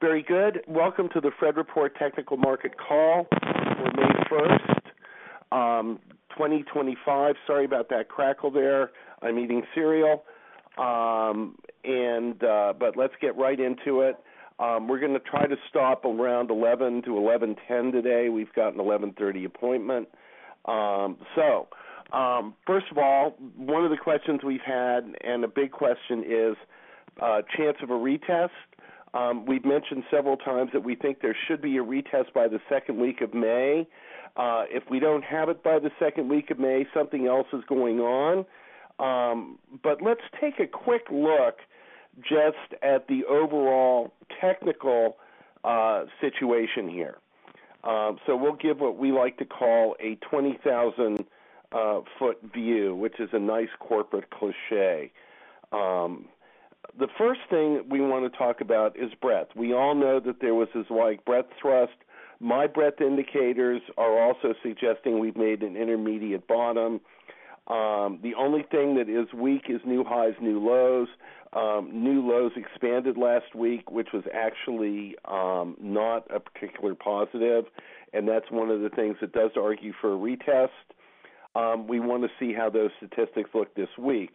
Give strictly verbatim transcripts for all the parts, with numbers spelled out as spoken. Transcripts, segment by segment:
Very good. Welcome to the Fred Report Technical Market Call for May first, um, twenty twenty-five. Sorry about that crackle there. I'm eating cereal. Um, and uh, but let's get right into it. Um, we're going to try to stop around eleven to eleven ten today. We've got an eleven thirty appointment. Um, so, um, first of all, one of the questions we've had, and a big question, is uh, chance of a retest. Um, we've mentioned several times that we think there should be a retest by the second week of May. Uh, if we don't have it by the second week of May, something else is going on. Um, but let's take a quick look just at the overall technical uh, situation here. Um, so we'll give what we like to call a twenty thousand uh, foot view, which is a nice corporate cliche. Um, The first thing we want to talk about is breadth. We all know that there was this like breadth thrust. My breadth indicators are also suggesting we've made an intermediate bottom. Um, the only thing that is weak is new highs, new lows. Um, new lows expanded last week, which was actually um, not a particular positive, and that's one of the things that does argue for a retest. Um, we want to see how those statistics look this week.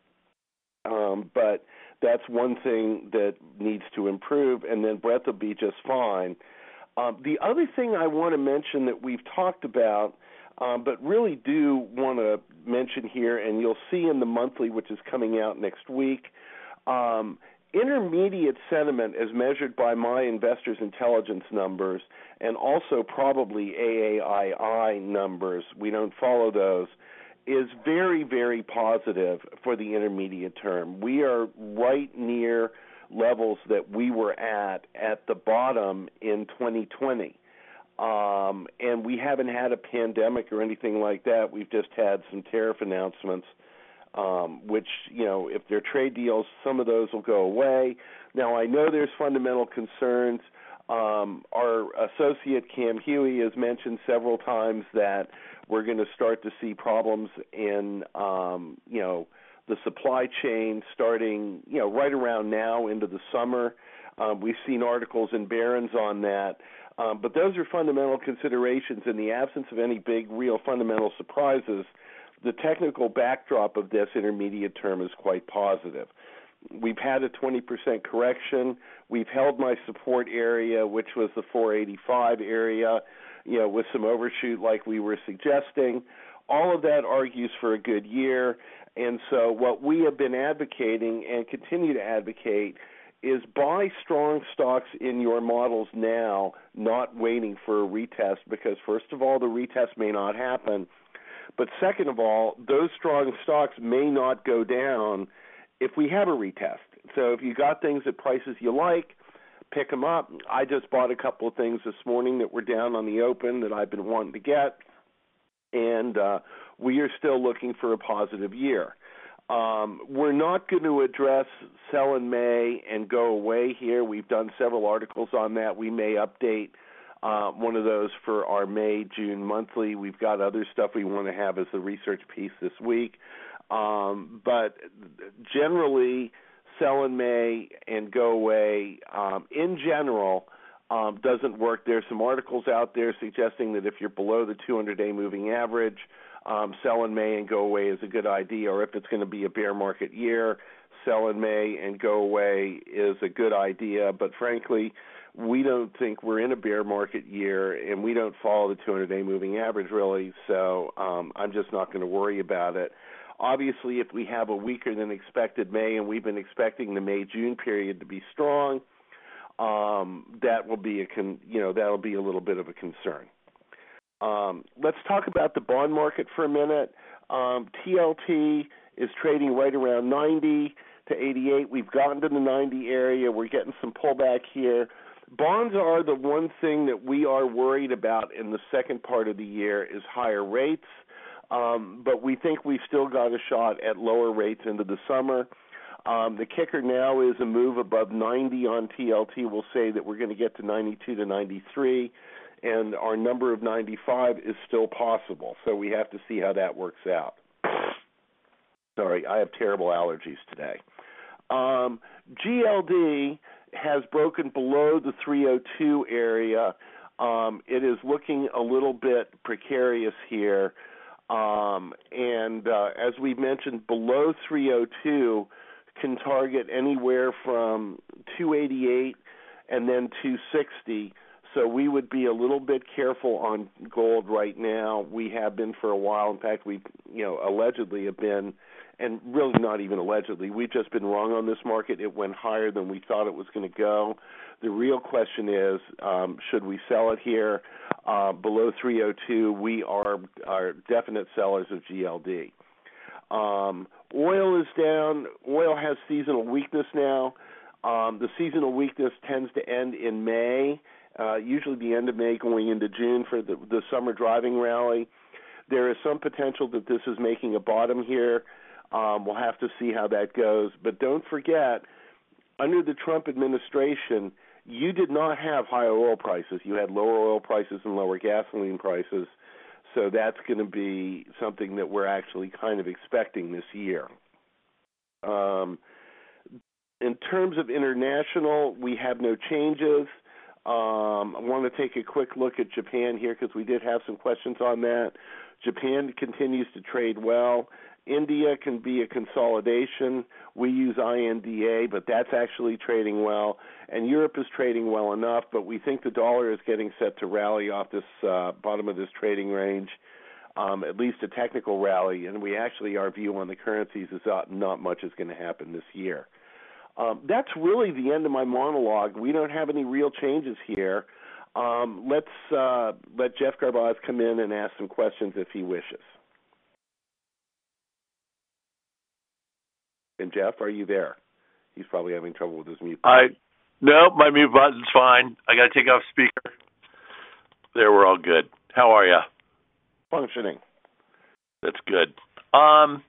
Um, but that's one thing that needs to improve, and then breadth will be just fine. Um, the other thing I want to mention that we've talked about, um, but really do want to mention here, and you'll see in the monthly, which is coming out next week, um, intermediate sentiment as measured by my investors' intelligence numbers, and also probably A A I I numbers, we don't follow those, is very, very positive for the intermediate term. We are right near levels that we were at at the bottom in twenty twenty. Um, and we haven't had a pandemic or anything like that. We've just had some tariff announcements, um, which, you know, if they're trade deals, some of those will go away. Now, I know there's fundamental concerns. Um, our associate Cam Huey has mentioned several times that we're going to start to see problems in, um, you know, the supply chain starting, you know, right around now into the summer. Um, we've seen articles in Barron's on that. Um, but those are fundamental considerations. In the absence of any big, real fundamental surprises, the technical backdrop of this intermediate term is quite positive. We've had a twenty percent correction. We've held my support area, which was the four eighty-five area, you know, with some overshoot like we were suggesting. All of that argues for a good year. And so what we have been advocating and continue to advocate is buy strong stocks in your models now, not waiting for a retest, because first of all, the retest may not happen. But second of all, those strong stocks may not go down if we have a retest. So if you got things at prices you like, pick them up. I just bought a couple of things this morning that were down on the open that I've been wanting to get, and uh, we are still looking for a positive year. Um, we're not going to address sell in May and go away here. We've done several articles on that. We may update uh, one of those for our May, June monthly. We've got other stuff we want to have as the research piece this week. Um, but generally, sell in May and go away, um, in general, um, doesn't work. There's some articles out there suggesting that if you're below the two hundred day moving average, um, sell in May and go away is a good idea, or if it's going to be a bear market year, sell in May and go away is a good idea. But frankly, we don't think we're in a bear market year, and we don't follow the two hundred day moving average really, so um, I'm just not going to worry about it. Obviously, if we have a weaker than expected May, and we've been expecting the May-June period to be strong, um, that will be a con- you know that'll be a little bit of a concern. Um, let's talk about the bond market for a minute. Um, T L T is trading right around ninety to eighty-eight. We've gotten to the ninety area. We're getting some pullback here. Bonds are the one thing that we are worried about in the second part of the year is higher rates. Um, but we think we've still got a shot at lower rates into the summer. Um, the kicker now is a move above ninety on T L T will say that we're going to get to ninety-two to ninety-three, and our number of ninety-five is still possible. So we have to see how that works out. Sorry, I have terrible allergies today. Um, G L D has broken below the three oh two area. Um, it is looking a little bit precarious here. Um, and uh, as we mentioned, below three oh two can target anywhere from two eighty-eight and then two sixty. So we would be a little bit careful on gold right now. We have been for a while. In fact, we, you know, allegedly have been, and really not even allegedly, we've just been wrong on this market. It went higher than we thought it was going to go. The real question is, um, should we sell it here? Uh, below three oh two, we are, are definite sellers of G L D. Um, oil is down. Oil has seasonal weakness now. Um, the seasonal weakness tends to end in May. Uh, usually the end of May going into June for the, the summer driving rally. There is some potential that this is making a bottom here. Um, we'll have to see how that goes. But don't forget, under the Trump administration, you did not have higher oil prices. You had lower oil prices and lower gasoline prices. So that's going to be something that we're actually kind of expecting this year. Um, in terms of international, we have no changes. Um, I want to take a quick look at Japan here because we did have some questions on that. Japan continues to trade well. India can be a consolidation. We use I N D A, but that's actually trading well. And Europe is trading well enough, but we think the dollar is getting set to rally off this uh, bottom of this trading range, um, at least a technical rally. And we actually, our view on the currencies is not, not much is going to happen this year. Um, that's really the end of my monologue. We don't have any real changes here. Um, let's uh, let Jeff Garbaz come in and ask some questions if he wishes. And Jeff, are you there? He's probably having trouble with his mute button. I, no, my mute button's fine. I got to take off speaker. There, we're all good. How are you? Functioning. That's good. Um,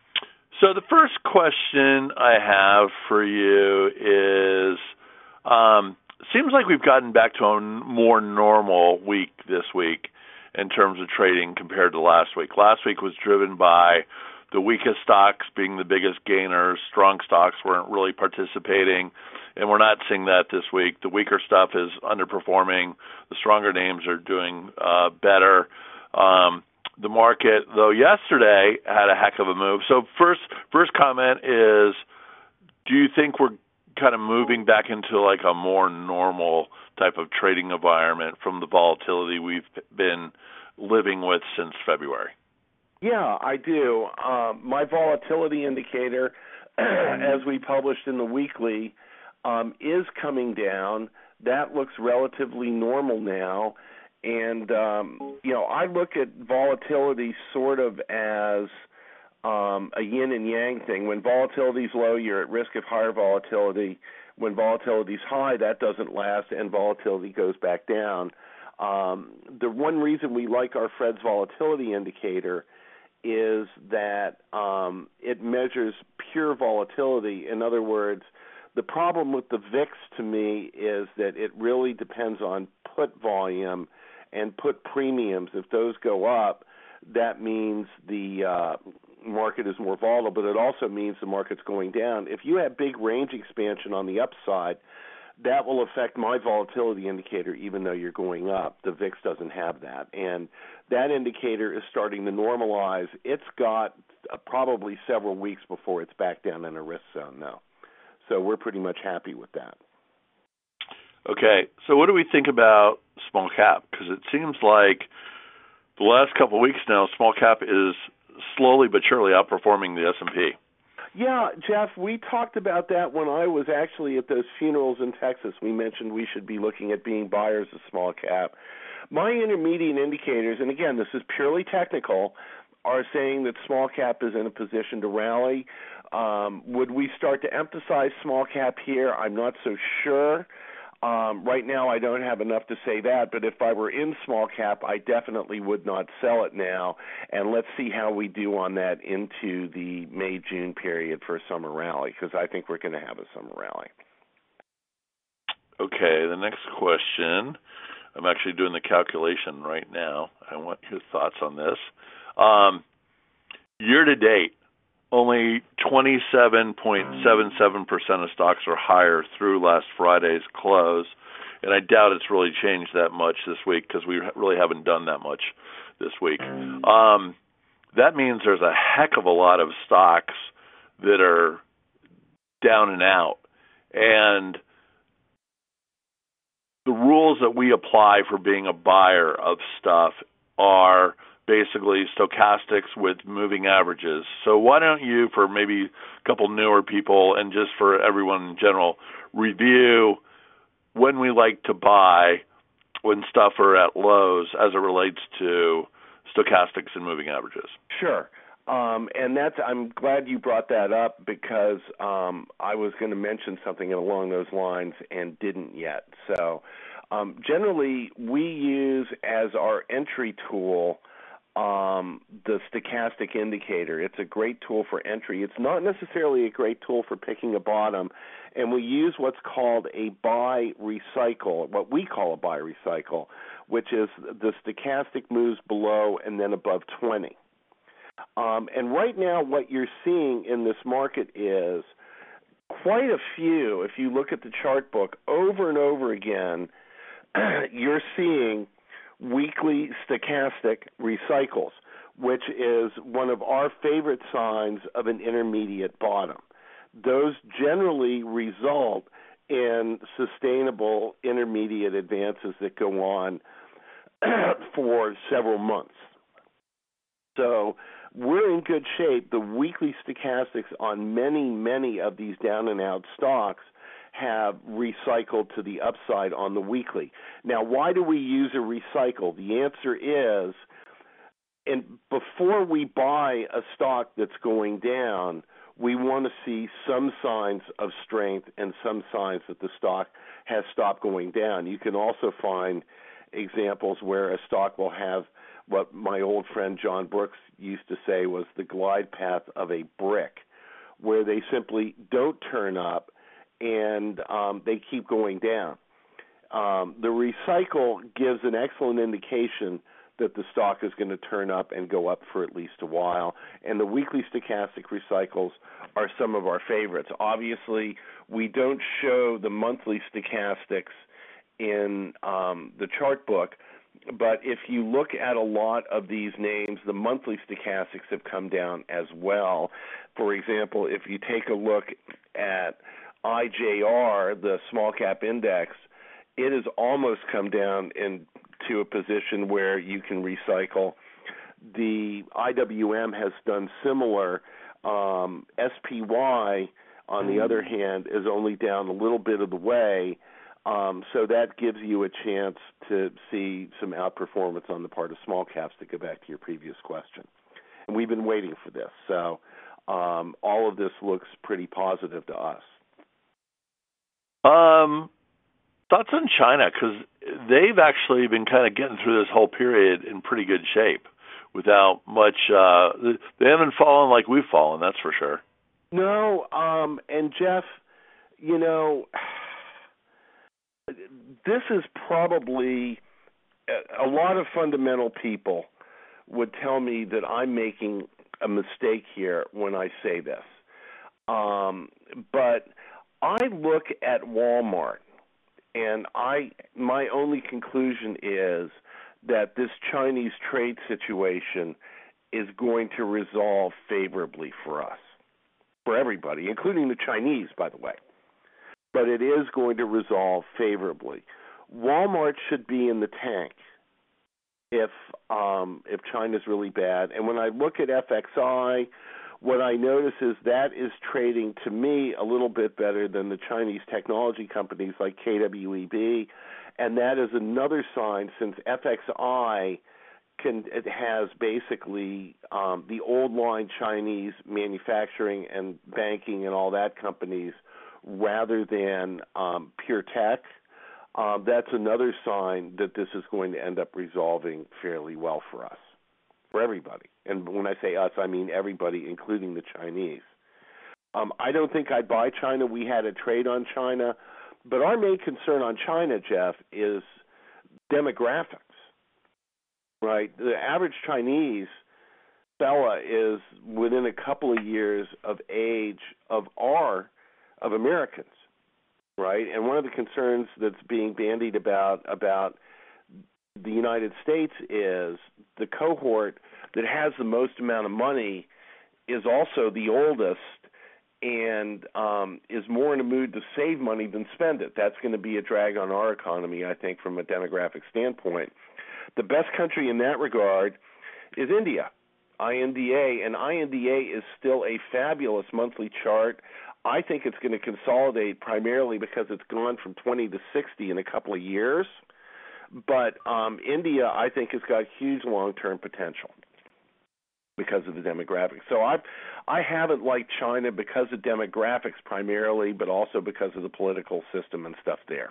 so the first question I have for you is, um, seems like we've gotten back to a more normal week this week in terms of trading compared to last week. Last week was driven by the weakest stocks being the biggest gainers. Strong stocks weren't really participating, and we're not seeing that this week. The weaker stuff is underperforming. The stronger names are doing uh, better. Um, the market, though, yesterday had a heck of a move. So first, first comment is, do you think we're kind of moving back into like a more normal type of trading environment from the volatility we've been living with since February? Yeah, I do. Um, my volatility indicator, as we published in the weekly, um, is coming down. That looks relatively normal now. And, um, you know, I look at volatility sort of as um, a yin and yang thing. When volatility is low, you're at risk of higher volatility. When volatility is high, that doesn't last, and volatility goes back down. Um, the one reason we like our Fred's volatility indicator is that um, it measures pure volatility. In other words, the problem with the V I X to me is that it really depends on put volume and put premiums. If those go up, that means the uh, market is more volatile, but it also means the market's going down. If you have big range expansion on the upside, that will affect my volatility indicator even though you're going up. The V I X doesn't have that. And that indicator is starting to normalize. It's got uh, probably several weeks before it's back down in a risk zone now. So we're pretty much happy with that. Okay, so what do we think about small cap? Because it seems like the last couple of weeks now, small cap is slowly but surely outperforming the S and P. Yeah, Jeff, we talked about that when I was actually at those funerals in Texas. We mentioned we should be looking at being buyers of small cap. My intermediate indicators, and again, this is purely technical, are saying that small cap is in a position to rally. Um, would we start to emphasize small cap here? I'm not so sure. Um, right now, I don't have enough to say that, but if I were in small cap, I definitely would not sell it now. And let's see how we do on that into the May-June period for a summer rally, because I think we're going to have a summer rally. Okay, the next question. I'm actually doing the calculation right now. I want your thoughts on this. Um, year to date, only twenty-seven point seven seven percent of stocks are higher through last Friday's close, and I doubt it's really changed that much this week because we really haven't done that much this week. Um, that means there's a heck of a lot of stocks that are down and out, and the rules that we apply for being a buyer of stuff are basically stochastics with moving averages. So why don't you, for maybe a couple newer people and just for everyone in general, review when we like to buy when stuff are at lows as it relates to stochastics and moving averages. Sure. Um, and that's, I'm glad you brought that up because um, I was going to mention something along those lines and didn't yet. So um, generally, we use as our entry tool um, the stochastic indicator. It's a great tool for entry. It's not necessarily a great tool for picking a bottom, and we use what's called a buy recycle, what we call a buy recycle, which is the stochastic moves below and then above twenty. Um, and right now what you're seeing in this market is quite a few, if you look at the chart book, over and over again, you're seeing weekly stochastic recycles, which is one of our favorite signs of an intermediate bottom. Those generally result in sustainable intermediate advances that go on for several months. So we're in good shape. The weekly stochastics on many, many of these down and out stocks have recycled to the upside on the weekly. Now, why do we use a recycle? The answer is, and before we buy a stock that's going down, we want to see some signs of strength and some signs that the stock has stopped going down. You can also find examples where a stock will have what my old friend John Brooks used to say was the glide path of a brick, where they simply don't turn up and um, they keep going down. Um, the recycle gives an excellent indication that the stock is going to turn up and go up for at least a while, and the weekly stochastic recycles are some of our favorites. Obviously, we don't show the monthly stochastics in um, the chart book, but if you look at a lot of these names, the monthly stochastics have come down as well. For example, if you take a look at I J R, the small cap index, it has almost come down into a position where you can recycle. The I W M has done similar. Um, S P Y, on the other hand, is only down a little bit of the way. Um, so that gives you a chance to see some outperformance on the part of small caps, to go back to your previous question. And we've been waiting for this. So um, all of this looks pretty positive to us. Um, thoughts on China, because they've actually been kind of getting through this whole period in pretty good shape without much. Uh, they haven't fallen like we've fallen, that's for sure. No, um, and Jeff, you know, this is probably a lot of fundamental people would tell me that I'm making a mistake here when I say this. Um, but I look at Walmart, and I my only conclusion is that this Chinese trade situation is going to resolve favorably for us, for everybody, including the Chinese, by the way. But it is going to resolve favorably. Walmart should be in the tank if um, if China's really bad. And when I look at F X I, what I notice is that is trading, to me, a little bit better than the Chinese technology companies like K W E B. And that is another sign, since F X I can it has basically um, the old line Chinese manufacturing and banking and all that companies rather than um, pure tech. Um, that's another sign that this is going to end up resolving fairly well for us, for everybody. And when I say us, I mean everybody, including the Chinese. Um, I don't think I'd buy China. We had a trade on China. But our main concern on China, Jeff, is demographics, right? The average Chinese Bella is within a couple of years of age of our of Americans, right? And one of the concerns that's being bandied about about the United States is the cohort that has the most amount of money is also the oldest and um, is more in a mood to save money than spend it. That's going to be a drag on our economy, I think, from a demographic standpoint. The best country in that regard is India, I N D A, and I N D A is still a fabulous monthly chart. I think it's going to consolidate primarily because it's gone from twenty to sixty in a couple of years. But um, India, I think, has got huge long-term potential because of the demographics. So I I haven't liked China because of demographics primarily, but also because of the political system and stuff there.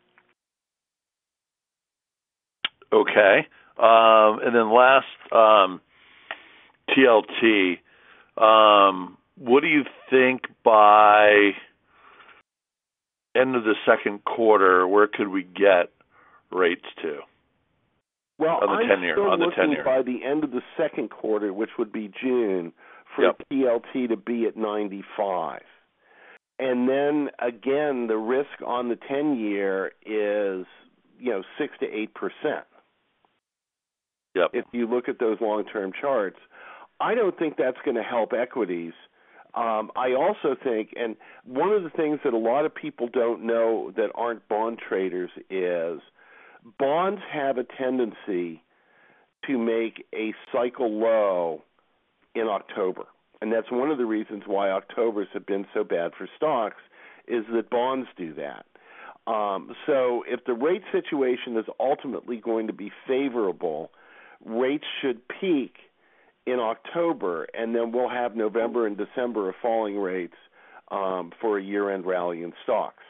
Okay. Um, and then last, um, T L T, um, what do you think by end of the second quarter, where could we get rates to? Well, on the I'm ten-year, still on the looking ten-year. by the end of the second quarter, which would be June, for Yep. T L T to be at ninety-five. And then, again, the risk on the ten-year is, you know, six to eight percent. Yep. If you look at those long-term charts, I don't think that's going to help equities. Um, I also think, and one of the things that a lot of people don't know that aren't bond traders is bonds have a tendency to make a cycle low in October. And that's one of the reasons why Octobers have been so bad for stocks, is that bonds do that. Um, so if the rate situation is ultimately going to be favorable, rates should peak in October, and then we'll have November and December of falling rates um, for a year-end rally in stocks.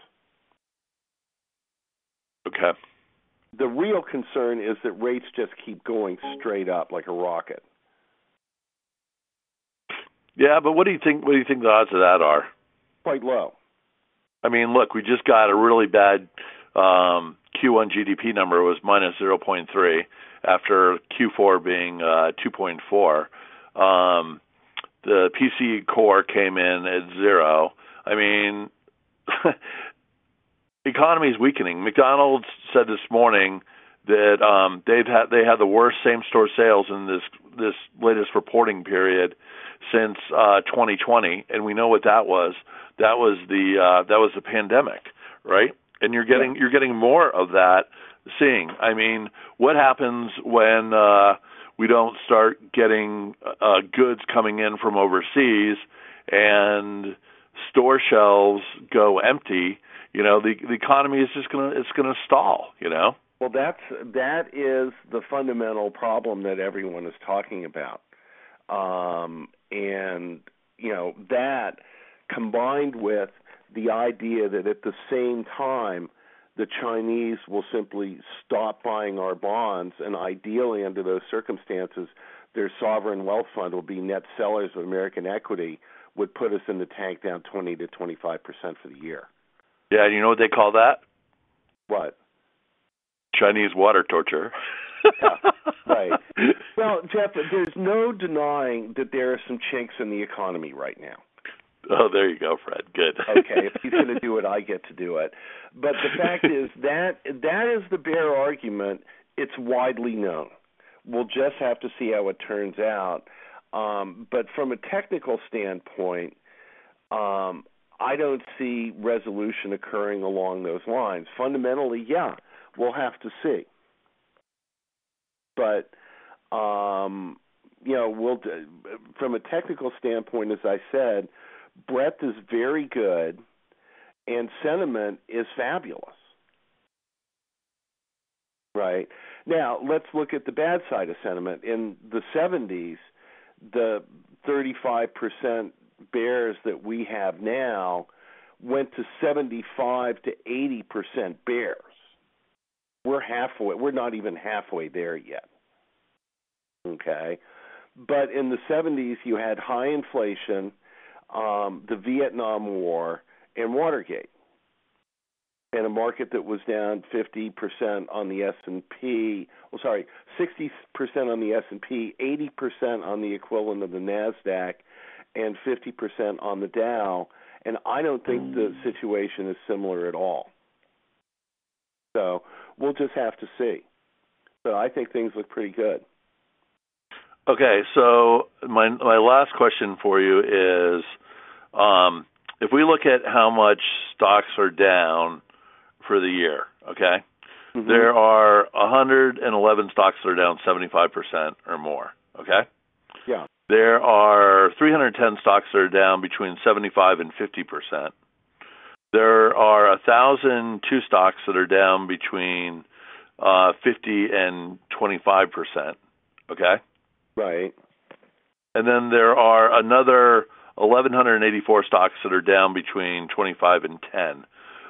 Okay. The real concern is that rates just keep going straight up like a rocket. Yeah, but what do you think? What do you think the odds of that are? Quite low. I mean, look, we just got a really bad um, Q one G D P number. It was minus zero point three after Q four being uh, two point four. Um, the P C E core came in at zero. I mean, the economy is weakening. McDonald's said this morning that um, they've had they had the worst same-store sales in this this latest reporting period since uh, twenty twenty, and we know what that was. That was the uh, that was the pandemic, right? And you're getting you're getting more of that. Seeing, I mean, what happens when uh, we don't start getting uh, goods coming in from overseas and store shelves go empty? You know, the the economy is just gonna it's gonna stall. You know. Well, that's that is the fundamental problem that everyone is talking about, um, and you know that combined with the idea that at the same time the Chinese will simply stop buying our bonds, and ideally under those circumstances their sovereign wealth fund will be net sellers of American equity, would put us in the tank down twenty to twenty-five percent for the year. Yeah, you know what they call that? What? Chinese water torture. Yeah, right. Well, Jeff, there's no denying that there are some chinks in the economy right now. Oh, there you go, Fred. Good. Okay, if he's going to do it, I get to do it. But the fact is that that is the bear argument. It's widely known. We'll just have to see how it turns out. Um, but from a technical standpoint, um, I don't see resolution occurring along those lines. Fundamentally, yeah, we'll have to see. But um, you know, we'll from a technical standpoint, as I said, breadth is very good, and sentiment is fabulous. Right. Now, let's look at the bad side of sentiment. In the seventies, the thirty-five percent bears that we have now went to seventy-five to eighty percent bears. We're halfway. We're not even halfway there yet. Okay. But in the seventies, you had high inflation, um, the Vietnam War, and Watergate. and a market that was down fifty percent on the S and P, well, sorry, sixty percent on the S and P, eighty percent on the equivalent of the NASDAQ, and fifty percent on the Dow. And I don't think the situation is similar at all. So we'll just have to see. So I think things look pretty good. Okay, so my my last question for you is, um, if we look at how much stocks are down for the year, okay, mm-hmm. there are one hundred eleven stocks that are down seventy-five percent or more, okay? Yeah. There are three hundred ten stocks that are down between seventy-five and fifty percent. There are one thousand two stocks that are down between uh, fifty and twenty-five percent, okay? Right. And then there are another one thousand one hundred eighty-four stocks that are down between twenty-five and ten.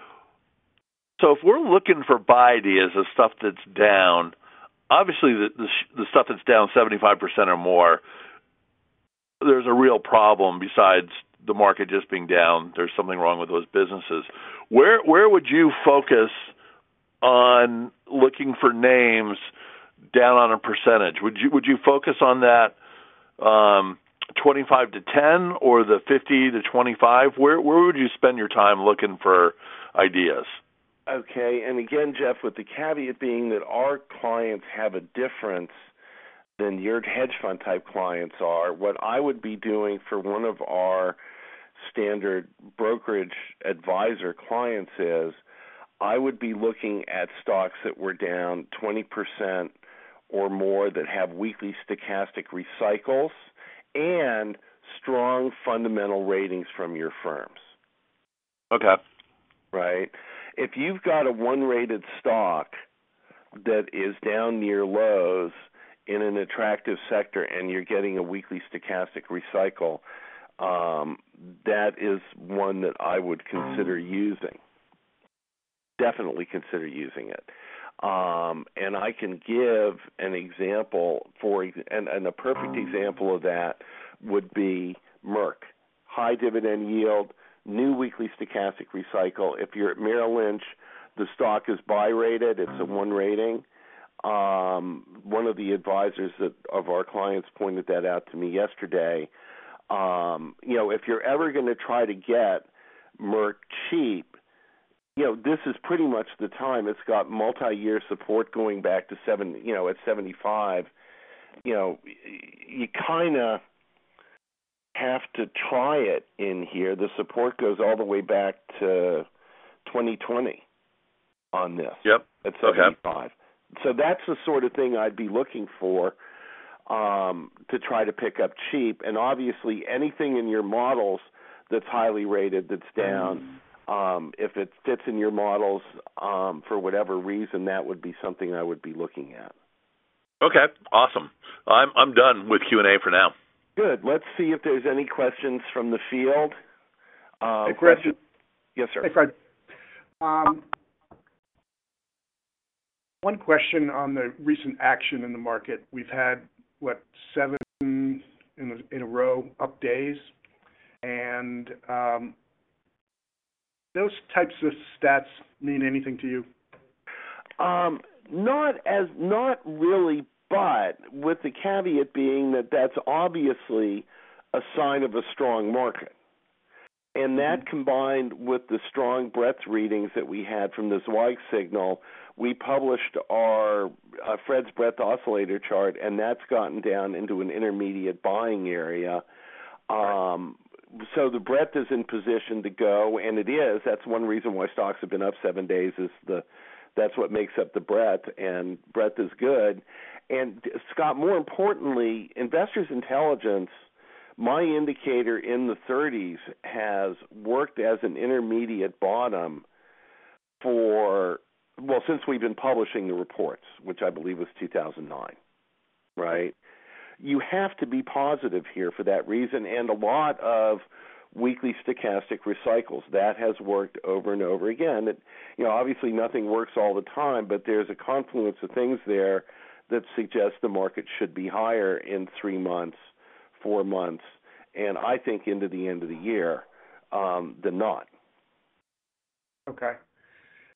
So if we're looking for buy ideas of stuff that's down, obviously the, the, the stuff that's down seventy-five percent or more, there's a real problem besides the market just being down. There's something wrong with those businesses. Where where would you focus on looking for names down on a percentage? Would you would you focus on that um, twenty-five to ten or the fifty to twenty-five? Where where would you spend your time looking for ideas? Okay, and again, Jeff, with the caveat being that our clients have a difference than your hedge fund type clients are, what I would be doing for one of our standard brokerage advisor clients is I would be looking at stocks that were down twenty percent or more that have weekly stochastic recycles and strong fundamental ratings from your firms. Okay. Right? If you've got a one-rated stock that is down near lows in an attractive sector and you're getting a weekly stochastic recycle, um, that is one that I would consider using. Definitely consider using it. Um, and I can give an example for, and, and a perfect example of that would be Merck. High dividend yield, new weekly stochastic recycle. If you're at Merrill Lynch, the stock is buy rated. It's a one rating. Um, one of the advisors that, of our clients pointed that out to me yesterday. Um, you know, if you're ever going to try to get Merck cheap, you know, this is pretty much the time. It's got multi-year support going back to seven, you know, at seventy-five. You know, you kind of have to try it in here. The support goes all the way back to twenty twenty on this. Yep. At seventy-five. Okay. So that's the sort of thing I'd be looking for um, to try to pick up cheap. And obviously anything in your models that's highly rated that's down, um, if it fits in your models um, for whatever reason, that would be something I would be looking at. Okay, awesome. I'm I'm done with Q and A for now. Good. Let's see if there's any questions from the field. Um, hey, Fred. question? Yes, sir. Hey, Fred. Um, one question on the recent action in the market. We've had, what, seven in a, in a row up days, and um, those types of stats mean anything to you? Um, not as, not really, but with the caveat being that that's obviously a sign of a strong market. And that mm-hmm. combined with the strong breadth readings that we had from the Zweig signal, we published our uh, Fred's breadth oscillator chart, and that's gotten down into an intermediate buying area. Um, so the breadth is in position to go, and it is. That's one reason why stocks have been up seven days is the that's what makes up the breadth, and breadth is good. And, Scott, more importantly, Investors Intelligence, my indicator in the thirties, has worked as an intermediate bottom for, well, since we've been publishing the reports, which I believe was two thousand nine, right? You have to be positive here for that reason, and a lot of weekly stochastic recycles. That has worked over and over again. It, you know, obviously nothing works all the time, but there's a confluence of things there that suggests the market should be higher in three months, four months, and I think into the end of the year um, than not. Okay.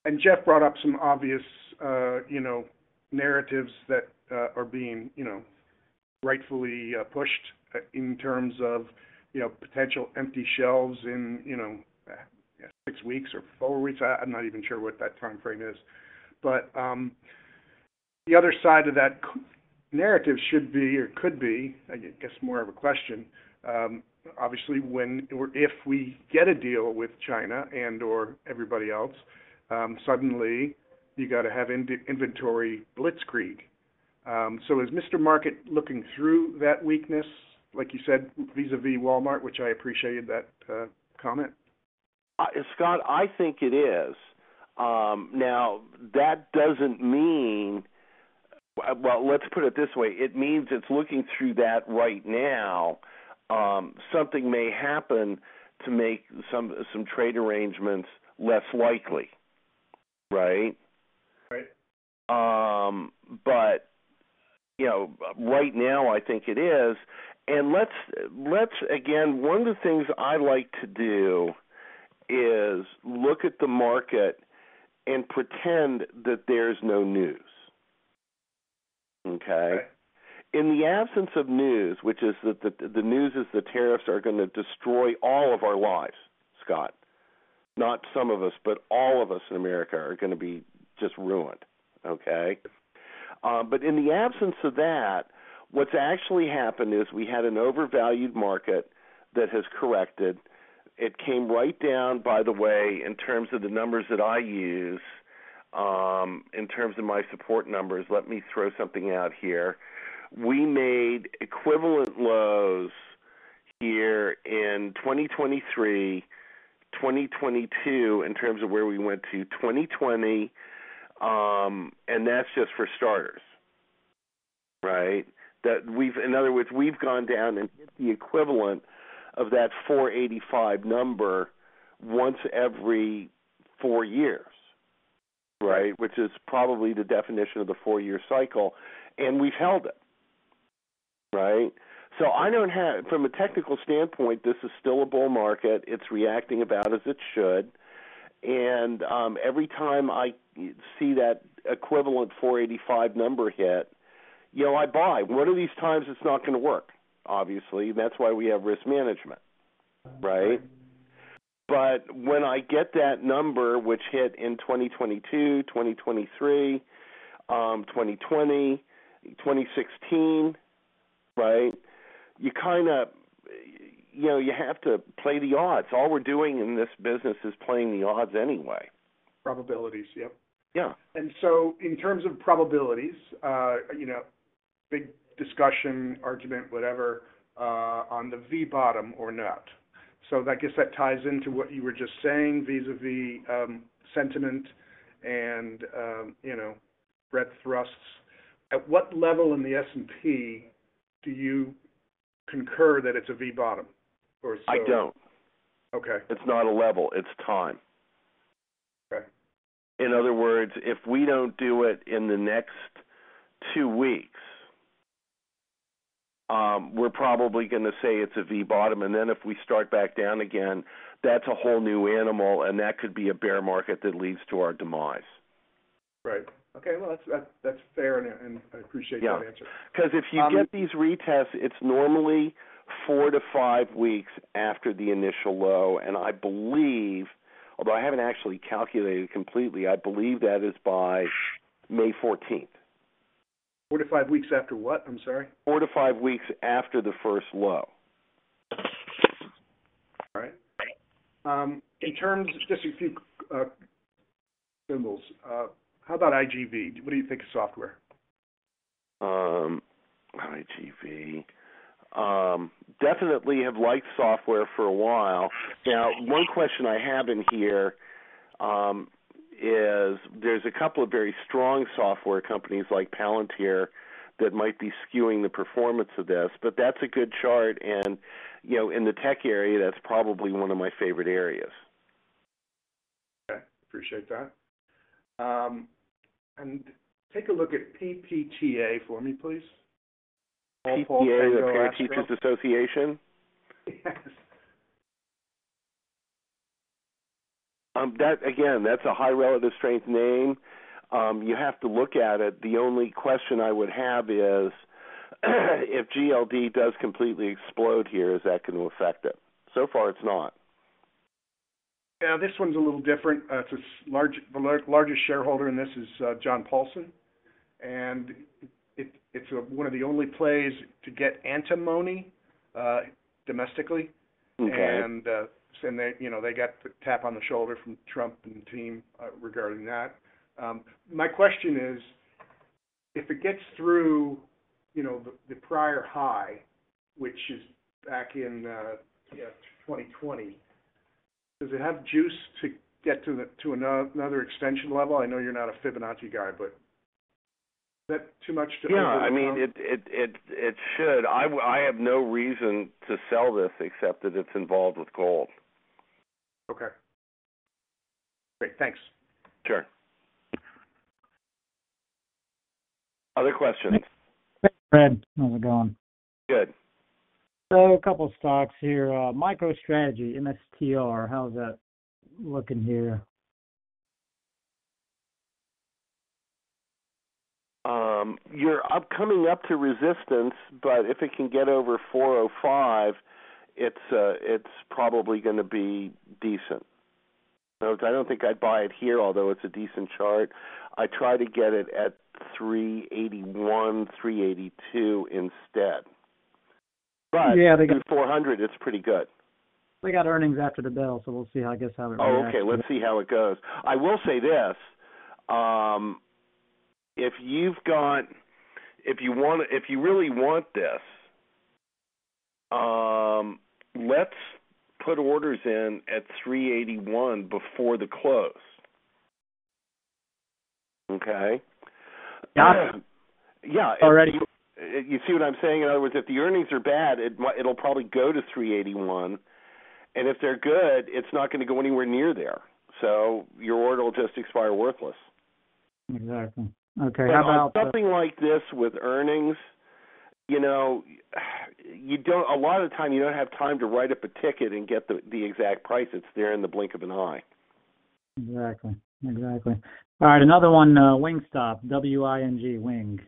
and Jeff brought up some obvious, uh, you know, narratives that uh, are being, you know, rightfully uh, pushed in terms of, you know, potential empty shelves in, you know, six weeks or four weeks. I, I'm not even sure what that time frame is. But um, the other side of that narrative should be, or could be, I guess more of a question, um, obviously when or if we get a deal with China and or everybody else, um, suddenly you got to have in- inventory blitzkrieg. Um, so is Mister Market looking through that weakness, like you said, vis-a-vis Walmart, which I appreciated that uh, comment? Uh, Scott, I think it is. Um, now, that doesn't mean, well, let's put it this way. It means it's looking through that right now. Um, something may happen to make some some trade arrangements less likely, right? Right. Um, but, you know, right now I think it is. And let's, let's again, one of the things I like to do is look at the market and pretend that there's no news. Okay? Okay. In the absence of news, which is that the, the news is the tariffs are going to destroy all of our lives, Scott. Not some of us, but all of us in America are going to be just ruined. Okay? Uh, but in the absence of that, what's actually happened is we had an overvalued market that has corrected. It came right down, by the way, in terms of the numbers that I use, um, in terms of my support numbers. Let me throw something out here. We made equivalent lows here in twenty twenty-three, twenty twenty-two, in terms of where we went to twenty twenty, um, and that's just for starters, right? That we've, in other words, we've gone down and hit the equivalent of that four eighty-five number once every four years, right? Which is probably the definition of the four-year cycle, and we've held it, right? So I don't have, from a technical standpoint, this is still a bull market. It's reacting about as it should, and um, every time I see that equivalent four eighty-five number hit, you know, I buy. One of these times it's not going to work, obviously. That's why we have risk management, right? But when I get that number, which hit in twenty twenty-two, twenty twenty-three, um, twenty twenty, twenty sixteen, right, you kind of, you know, you have to play the odds. All we're doing in this business is playing the odds anyway. Probabilities, yep. Yeah. And so in terms of probabilities, uh, you know, big discussion, argument, whatever, uh, on the V bottom or not. So I guess that ties into what you were just saying vis-a-vis um, sentiment and, um, you know, breadth thrusts. At what level in the S and P do you concur that it's a V bottom? Or so? I don't. Okay. It's not a level. It's time. Okay. In other words, if we don't do it in the next two weeks, um, we're probably going to say it's a V bottom, and then if we start back down again, that's a whole new animal, and that could be a bear market that leads to our demise. Right. Okay. Well, that's that, that's fair, and, and I appreciate yeah. that answer. Because if you um, get these retests, it's normally four to five weeks after the initial low, and I believe, although I haven't actually calculated completely, I believe that is by May fourteenth. Four to five weeks after what? I'm sorry? Four to five weeks after the first low. All right. Um, in terms, just a few uh, symbols. Uh, how about I G V? What do you think of software? Um, I G V. Um, definitely have liked software for a while. Now, one question I have in here um, is there's a couple of very strong software companies like Palantir that might be skewing the performance of this, but that's a good chart, and you know, in the tech area, that's probably one of my favorite areas. Okay, appreciate that. Um, and take a look at P P T A for me, please. P P A, the Parent Teachers Association? Yes. Um, that again, that's a high relative strength name. Um, you have to look at it. The only question I would have is if G L D does completely explode here, is that going to affect it? So far, it's not. Yeah, this one's a little different. Uh, it's a s- large, the lar- largest shareholder in this is uh, John Paulson, and it, it's a, one of the only plays to get antimony uh, domestically, Okay. and uh, and they, you know, they got the tap on the shoulder from Trump and the team uh, regarding that. Um, my question is, if it gets through, you know, the, the prior high, which is back in uh, yeah, twenty twenty. Does it have juice to get to the, to another, another extension level? I know you're not a Fibonacci guy, but is that too much to Yeah, I overcome? mean, it it it it should. I, w- I have no reason to sell this except that it's involved with gold. Okay. Great, thanks. Sure. Other questions? Hey, Fred, how's it going? Good. So a couple of stocks here. Uh, MicroStrategy, M S T R, how's that looking here? Um, you're up coming up to resistance, but if it can get over four oh five, it's uh, it's probably going to be decent. So I don't think I'd buy it here, although it's a decent chart. I try to get it at three eighty-one, three eighty-two instead. But Yeah, they got four hundred, it's pretty good. they got earnings after the bell, so we'll see. I guess how it. Oh, reacts okay. to Let's see how it goes. I will say this: um, if you've got, if you want, if you really want this, um, let's put orders in at three eighty-one before the close. Okay. Yeah. Yeah. if Already. You, you see what I'm saying? In other words, if the earnings are bad, it might, it'll probably go to three eighty-one, and if they're good, it's not going to go anywhere near there. So your order will just expire worthless. Exactly. Okay. But how on about something uh, like this with earnings? You know, you don't. A lot of the time, you don't have time to write up a ticket and get the the exact price. It's there in the blink of an eye. Exactly. Exactly. All right. Another one. Uh, Wingstop. W I N G. Wing.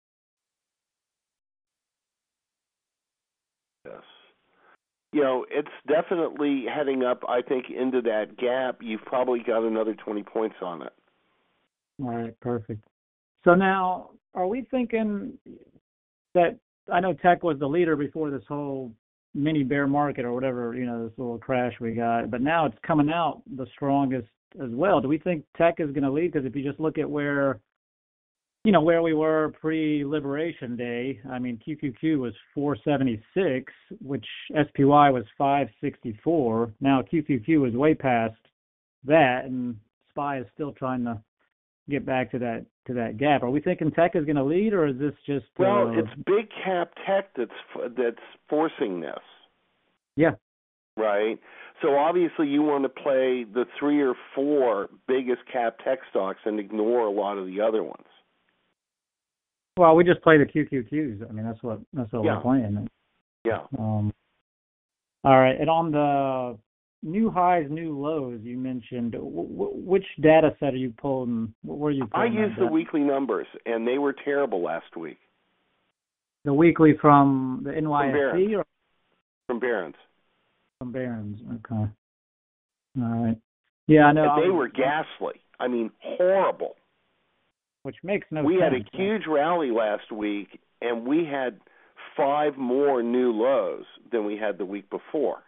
Yes. You know, it's definitely heading up, I think, into that gap. You've probably got another twenty points on it. All right. Perfect. So now, are we thinking that? I know tech was the leader before this whole mini bear market or whatever, you know, this little crash we got, but now it's coming out the strongest as well. Do we think tech is going to lead? Because if you just look at where, you know, where we were pre-Liberation Day, I mean, Q Q Q was four seventy-six, which S P Y was five sixty-four. Now Q Q Q is way past that, and S P Y is still trying to get back to that to that gap. Are we thinking tech is going to lead, or is this just well? Uh, it's big cap tech that's that's forcing this. Yeah. Right. So obviously, you want to play the three or four biggest cap tech stocks and ignore a lot of the other ones. Well, we just play the Q Q Qs. I mean, that's what that's what Yeah. we're playing. Yeah. Um. All right, and on the new highs, new lows, you mentioned. W- w- which data set are you pulling? Where are you I pulling? used that the data? weekly numbers, and they were terrible last week. The weekly from the N Y S From C or From Barron's. from Barron's? Okay. All right. Yeah, I know. And I they was- were ghastly. I mean, horrible. Which makes no we sense. had a huge rally last week, and we had five more new lows than we had the week before.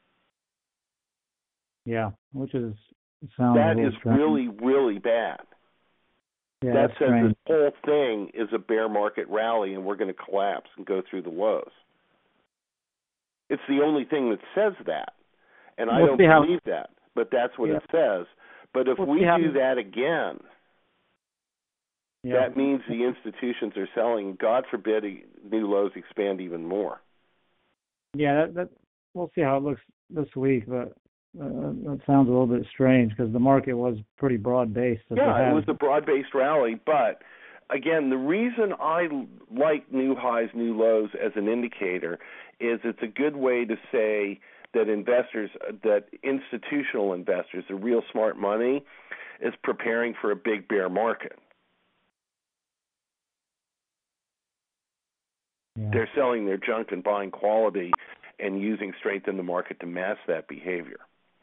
Yeah, which is sounds a That little is strange. really, really bad. yeah, that that's says strange. this whole thing is a bear market rally, and we're going to collapse and go through the lows. It's the only thing that says that, and I We'll don't see how- believe that, but that's what Yeah. it says. But if We'll we see how- do that again, Yeah. that means the institutions are selling. God forbid new lows expand even more. Yeah, that, that we'll see how it looks this week, but uh, that sounds a little bit strange because the market was pretty broad based. Yeah, it was a broad-based rally, but again, the reason I like new highs, new lows as an indicator is it's a good way to say that investors, that institutional investors, the real smart money, is preparing for a big bear market. Yeah. They're selling their junk and buying quality and using strength in the market to mask that behavior.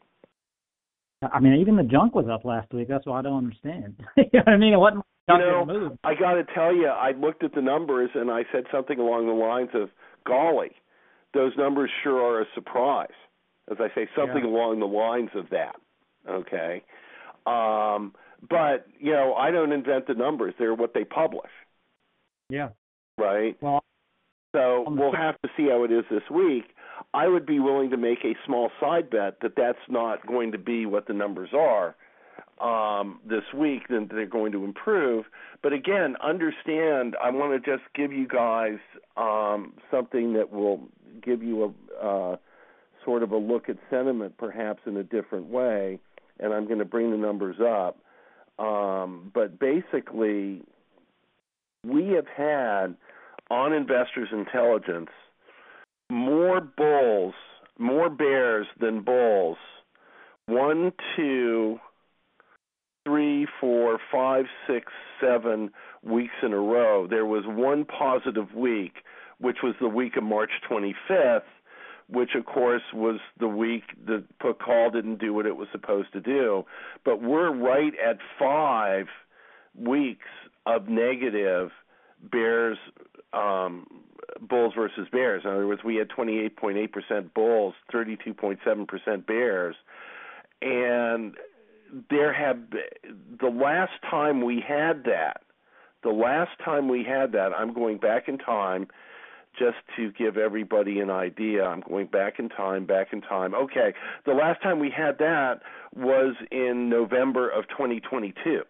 I mean, even the junk was up last week. That's what I don't understand. You know what I mean? It wasn't You know, move. I got to tell you, I looked at the numbers and I said something along the lines of, golly, those numbers sure are a surprise. As I say, something Yeah. along the lines of that, okay? Um, but, you know, I don't invent the numbers. They're what they publish. Yeah. Right? Well, so we'll have to see how it is this week. I would be willing to make a small side bet that that's not going to be what the numbers are um, this week, then they're going to improve. But again, understand, I want to just give you guys um, something that will give you a uh, sort of a look at sentiment perhaps in a different way, and I'm going to bring the numbers up. Um, but basically, we have had, on Investors Intelligence, more bulls, more bears than bulls. One, two, three, four, five, six, seven weeks in a row. There was one positive week, which was the week of March twenty-fifth, which, of course, was the week the put call didn't do what it was supposed to do. But we're right at five weeks of negative bears, um, bulls versus bears. In other words, we had twenty-eight point eight percent bulls, thirty-two point seven percent bears. And there have the last time we had that, the last time we had that, I'm going back in time just to give everybody an idea. I'm going back in time, back in time. Okay, the last time we had that was in November of twenty twenty-two.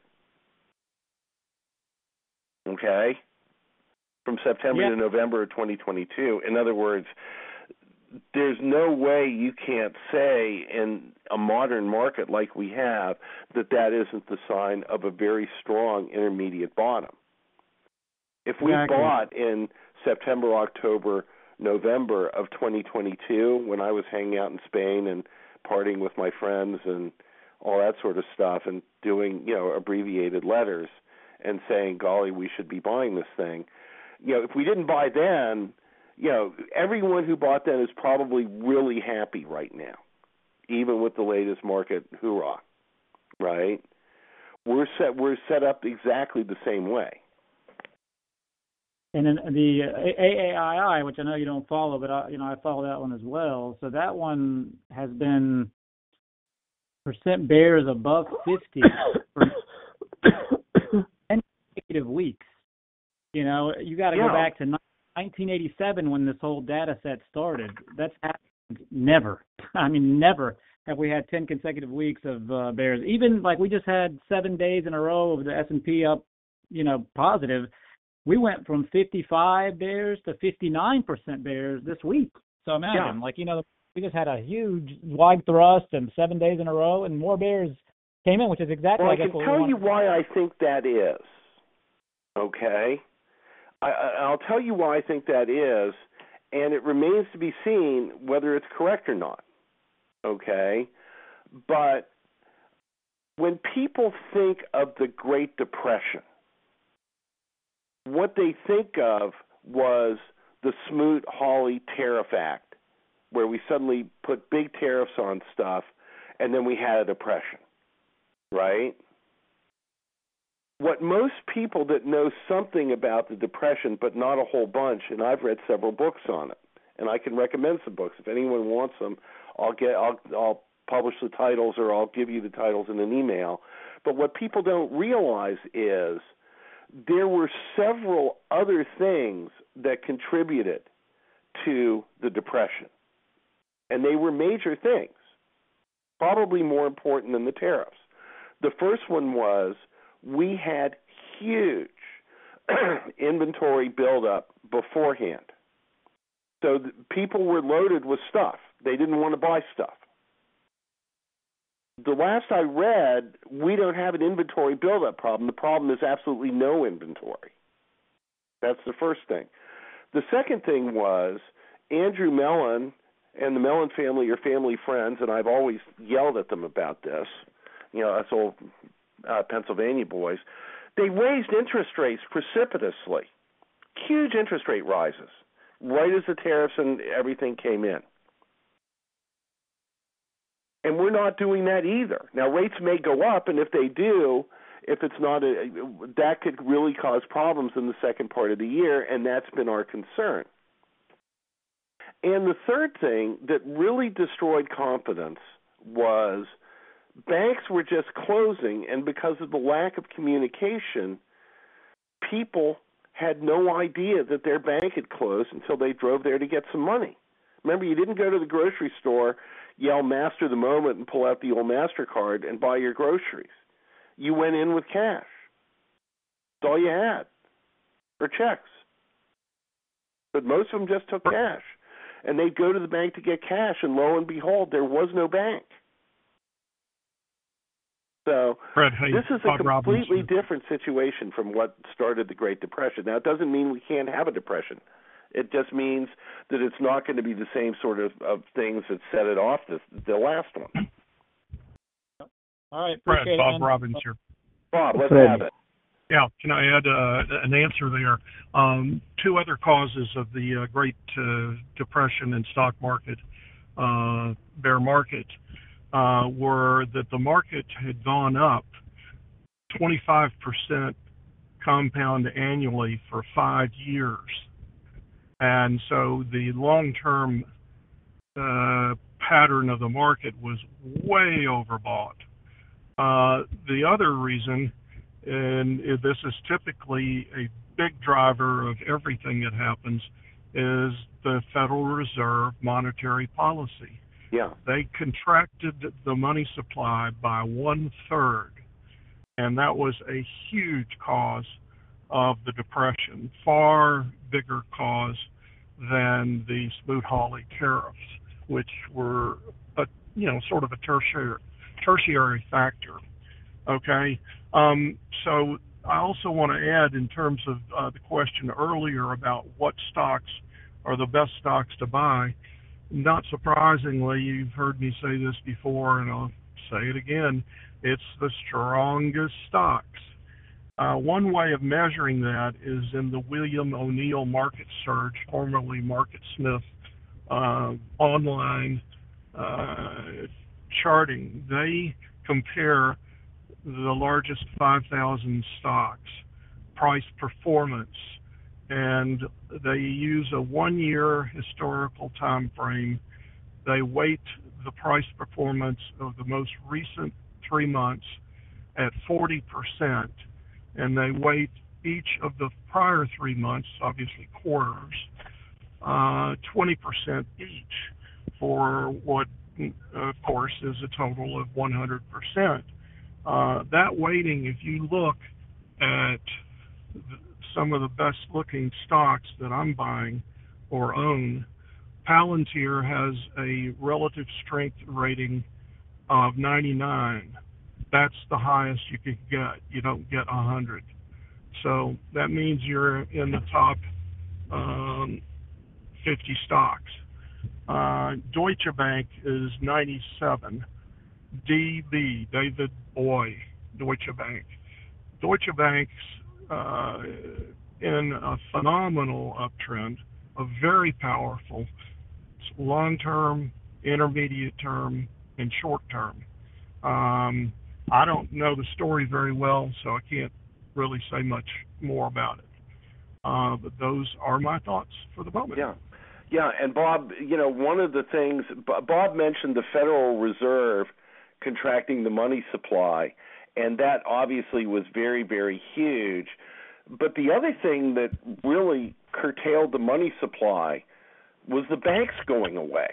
Okay? From September yeah. to November of twenty twenty-two. In other words, there's no way you can't say in a modern market like we have that that isn't the sign of a very strong intermediate bottom. If we Exactly. bought in September, October, November of twenty twenty-two, when I was hanging out in Spain and partying with my friends and all that sort of stuff and doing, you know, abbreviated letters and saying, golly, we should be buying this thing, you know, if we didn't buy then, you know, everyone who bought then is probably really happy right now, even with the latest market hoorah, right? We're set. We're set up exactly the same way. And then the A A I I, which I know you don't follow, but I, you know I follow that one as well. So that one has been percent bears above fifty for ten consecutive weeks. You know, you got to yeah. go back to nineteen eighty-seven when this whole data set started. That's happened never. I mean, never have we had ten consecutive weeks of uh, bears. Even like we just had seven days in a row of the S and P up, you know, positive. We went from fifty-five bears to fifty-nine percent bears this week. So imagine, yeah. like, you know, we just had a huge wide thrust and seven days in a row, and more bears came in, which is exactly, well, I guess, I can what tell we want. you why I think that is, okay? I, I'll tell you why I think that is, and it remains to be seen whether it's correct or not, okay? But when people think of the Great Depression, what they think of was the Smoot-Hawley Tariff Act, where we suddenly put big tariffs on stuff, and then we had a depression, right? What most people that know something about the Depression, but not a whole bunch, and I've read several books on it, and I can recommend some books. If anyone wants them, I'll get I'll I'll publish the titles or I'll give you the titles in an email. But what people don't realize is there were several other things that contributed to the Depression, and they were major things, probably more important than the tariffs. The first one was we had huge inventory buildup beforehand. So th- people were loaded with stuff. They didn't want to buy stuff. The last I read, we don't have an inventory buildup problem. The problem is absolutely no inventory. That's the first thing. The second thing was Andrew Mellon and the Mellon family are family friends, and I've always yelled at them about this, you know, us old uh, Pennsylvania boys. They raised interest rates precipitously, huge interest rate rises, right as the tariffs and everything came in. And we're not doing that either. Now, rates may go up, and if they do, if it's not a, that could really cause problems in the second part of the year, and that's been our concern. And the third thing that really destroyed confidence was banks were just closing, and because of the lack of communication, people had no idea that their bank had closed until they drove there to get some money. Remember, you didn't go to the grocery store, yell master the moment, and pull out the old MasterCard and buy your groceries. You went in with cash. That's all you had, or checks. But most of them just took cash. And they'd go to the bank to get cash, and lo and behold, there was no bank. So Fred, hey, this is a Bob completely Robinson. different situation from what started the Great Depression. Now, it doesn't mean we can't have a depression. It just means that it's not going to be the same sort of, of things that set it off, the, the last one. All right, Fred, appreciate Bob it. Robbins here. Bob, let's Fred. have it. Yeah, can I add uh, an answer there? Um, two other causes of the uh, Great uh, Depression and stock market, uh, bear market, uh, were that the market had gone up twenty-five percent compound annually for five years. And so the long-term uh, pattern of the market was way overbought. Uh, the other reason, and this is typically a big driver of everything that happens, is the Federal Reserve monetary policy. Yeah. They contracted the money supply by one-third, and that was a huge cause of the Depression, far bigger cause than the Smoot-Hawley tariffs, which were, a, you know, sort of a tertiary, tertiary factor. Okay, um, so I also want to add, in terms of uh, the question earlier about what stocks are the best stocks to buy, not surprisingly, you've heard me say this before, and I'll say it again, it's the strongest stocks. Uh, one way of measuring that is in the William O'Neill Market Surge, formerly Market Smith, uh, online uh, charting. They compare the largest five thousand stocks, price performance, and they use a one-year historical time frame. They weight the price performance of the most recent three months at forty percent, and they weight each of the prior three months, obviously quarters, uh, twenty percent each, for what, of course, is a total of one hundred percent. Uh, that weighting, if you look at th- some of the best-looking stocks that I'm buying or own, Palantir has a relative strength rating of ninety-nine. That's the highest you can get. You don't get one hundred. So that means you're in the top um, fifty stocks. Uh, Deutsche Bank is ninety-seven. D B, David Boy, Deutsche Bank. Deutsche Bank's uh, in a phenomenal uptrend, a very powerful long-term, intermediate term, and short-term. Um, I don't know the story very well, so I can't really say much more about it. Uh, but those are my thoughts for the moment. Yeah. Yeah, and Bob, you know, one of the things, Bob mentioned the Federal Reserve contracting the money supply, and that obviously was very, very huge. But the other thing that really curtailed the money supply was the banks going away,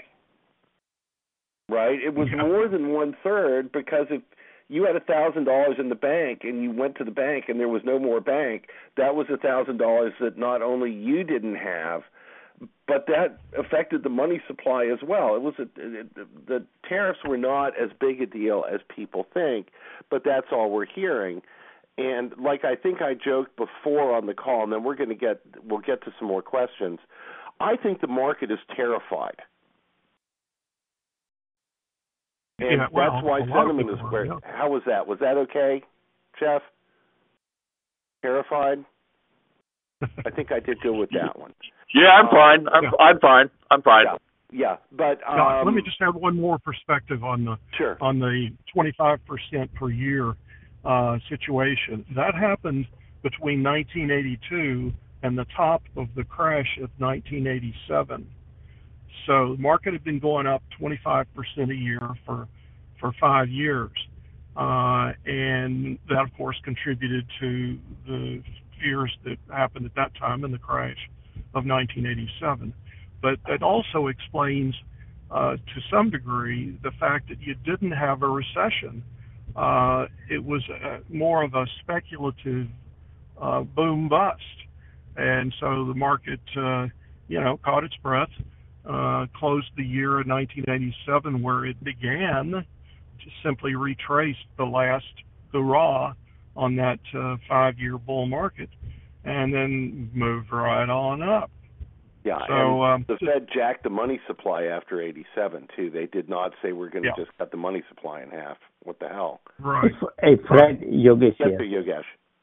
right? It was Yeah. more than one-third, because if you had one thousand dollars in the bank and you went to the bank and there was no more bank, that was one thousand dollars that not only you didn't have, but that affected the money supply as well. It was a, it, the tariffs were not as big a deal as people think, but that's all we're hearing. And like I think I joked before on the call, and then we're going to get we'll get to some more questions. I think the market is terrified. And Yeah, well, that's why a lot of sentiment people is are, where. yeah. How was that? Was that okay, Jeff? Terrified? I think I did good with that one. Yeah, I'm Um, fine. I'm yeah. I'm fine. I'm fine. Yeah, yeah. But um, Now, let me just have one more perspective on the sure. on the twenty-five percent per year uh, situation. That happened between nineteen eighty-two and the top of the crash of nineteen eighty-seven. So the market had been going up twenty-five percent a year for for five years, uh, and that of course contributed to the fears that happened at that time in the crash of nineteen eighty-seven. But that also explains, uh, to some degree, the fact that you didn't have a recession. Uh, it was a, more of a speculative uh, boom bust, and so the market, uh, you know, caught its breath, uh, closed the year in nineteen eighty-seven where it began, to simply retrace the last hurrah on that uh, five-year bull market, and then moved right on up. Yeah, So, and um, the Fed jacked the money supply after eighty-seven too. They did not say we're going to Yeah. just cut the money supply in half. What the hell? Right. Hey, Fred, Yogesh That's here. for Yogesh.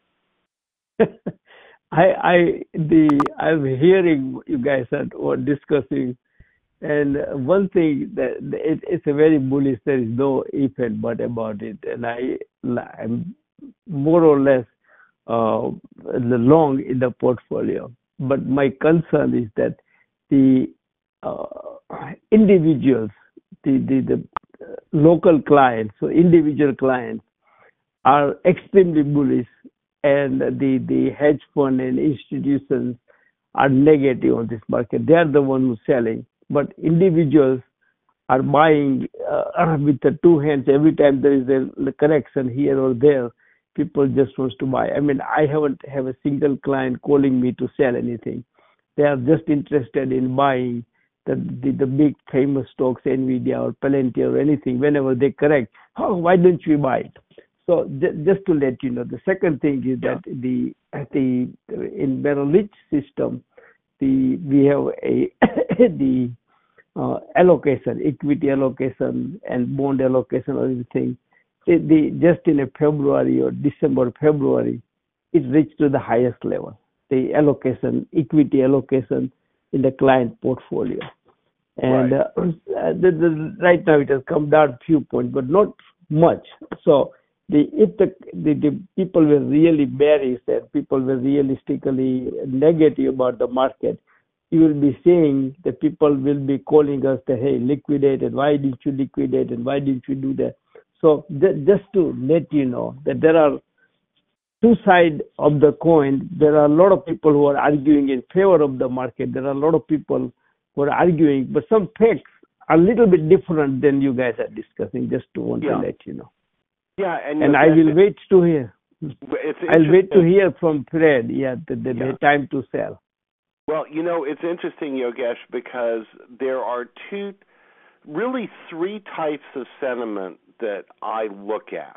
I, I, the, I'm hearing you guys are were discussing, and one thing that it, it's a very bullish. There is no if and but about it, and I, I'm more or less uh, long in the portfolio. But my concern is that the uh, individuals, the the, the uh, local clients, so individual clients, are extremely bullish, and the, the hedge fund and institutions are negative on this market. They are the ones who are selling, but individuals are buying uh, with the two hands. Every time there is a correction here or there, people just wants to buy. I mean, I haven't have a single client calling me to sell anything. They are just interested in buying the the, the big famous stocks, Nvidia or Palantir or anything. Whenever they correct, oh, why don't you buy it? So j- just to let you know, the second thing is Yeah. that the the in Merrill Lynch system, the we have a the uh, allocation, equity allocation and bond allocation or everything. The, the just in a February or December, February, it reached to the highest level. The allocation, equity allocation in the client portfolio, and Right. uh, the, the, right now it has come down a few points, but not much. So the if the, the the people were really bearish and people were realistically negative about the market, you will be seeing that people will be calling us that, hey, liquidate, and why didn't you liquidate, and why didn't you do that? So th- just to let you know that there are two sides of the coin. There are a lot of people who are arguing in favor of the market. There are a lot of people who are arguing, but some facts are a little bit different than you guys are discussing. Just to want Yeah. to let you know. Yeah, and, And Yogesh, I will wait to hear. It's I'll wait to interesting. hear from Fred. Yeah, the, the, Yeah. the time to sell. Well, you know, it's interesting, Yogesh, because there are two, really three types of sentiment that I look at.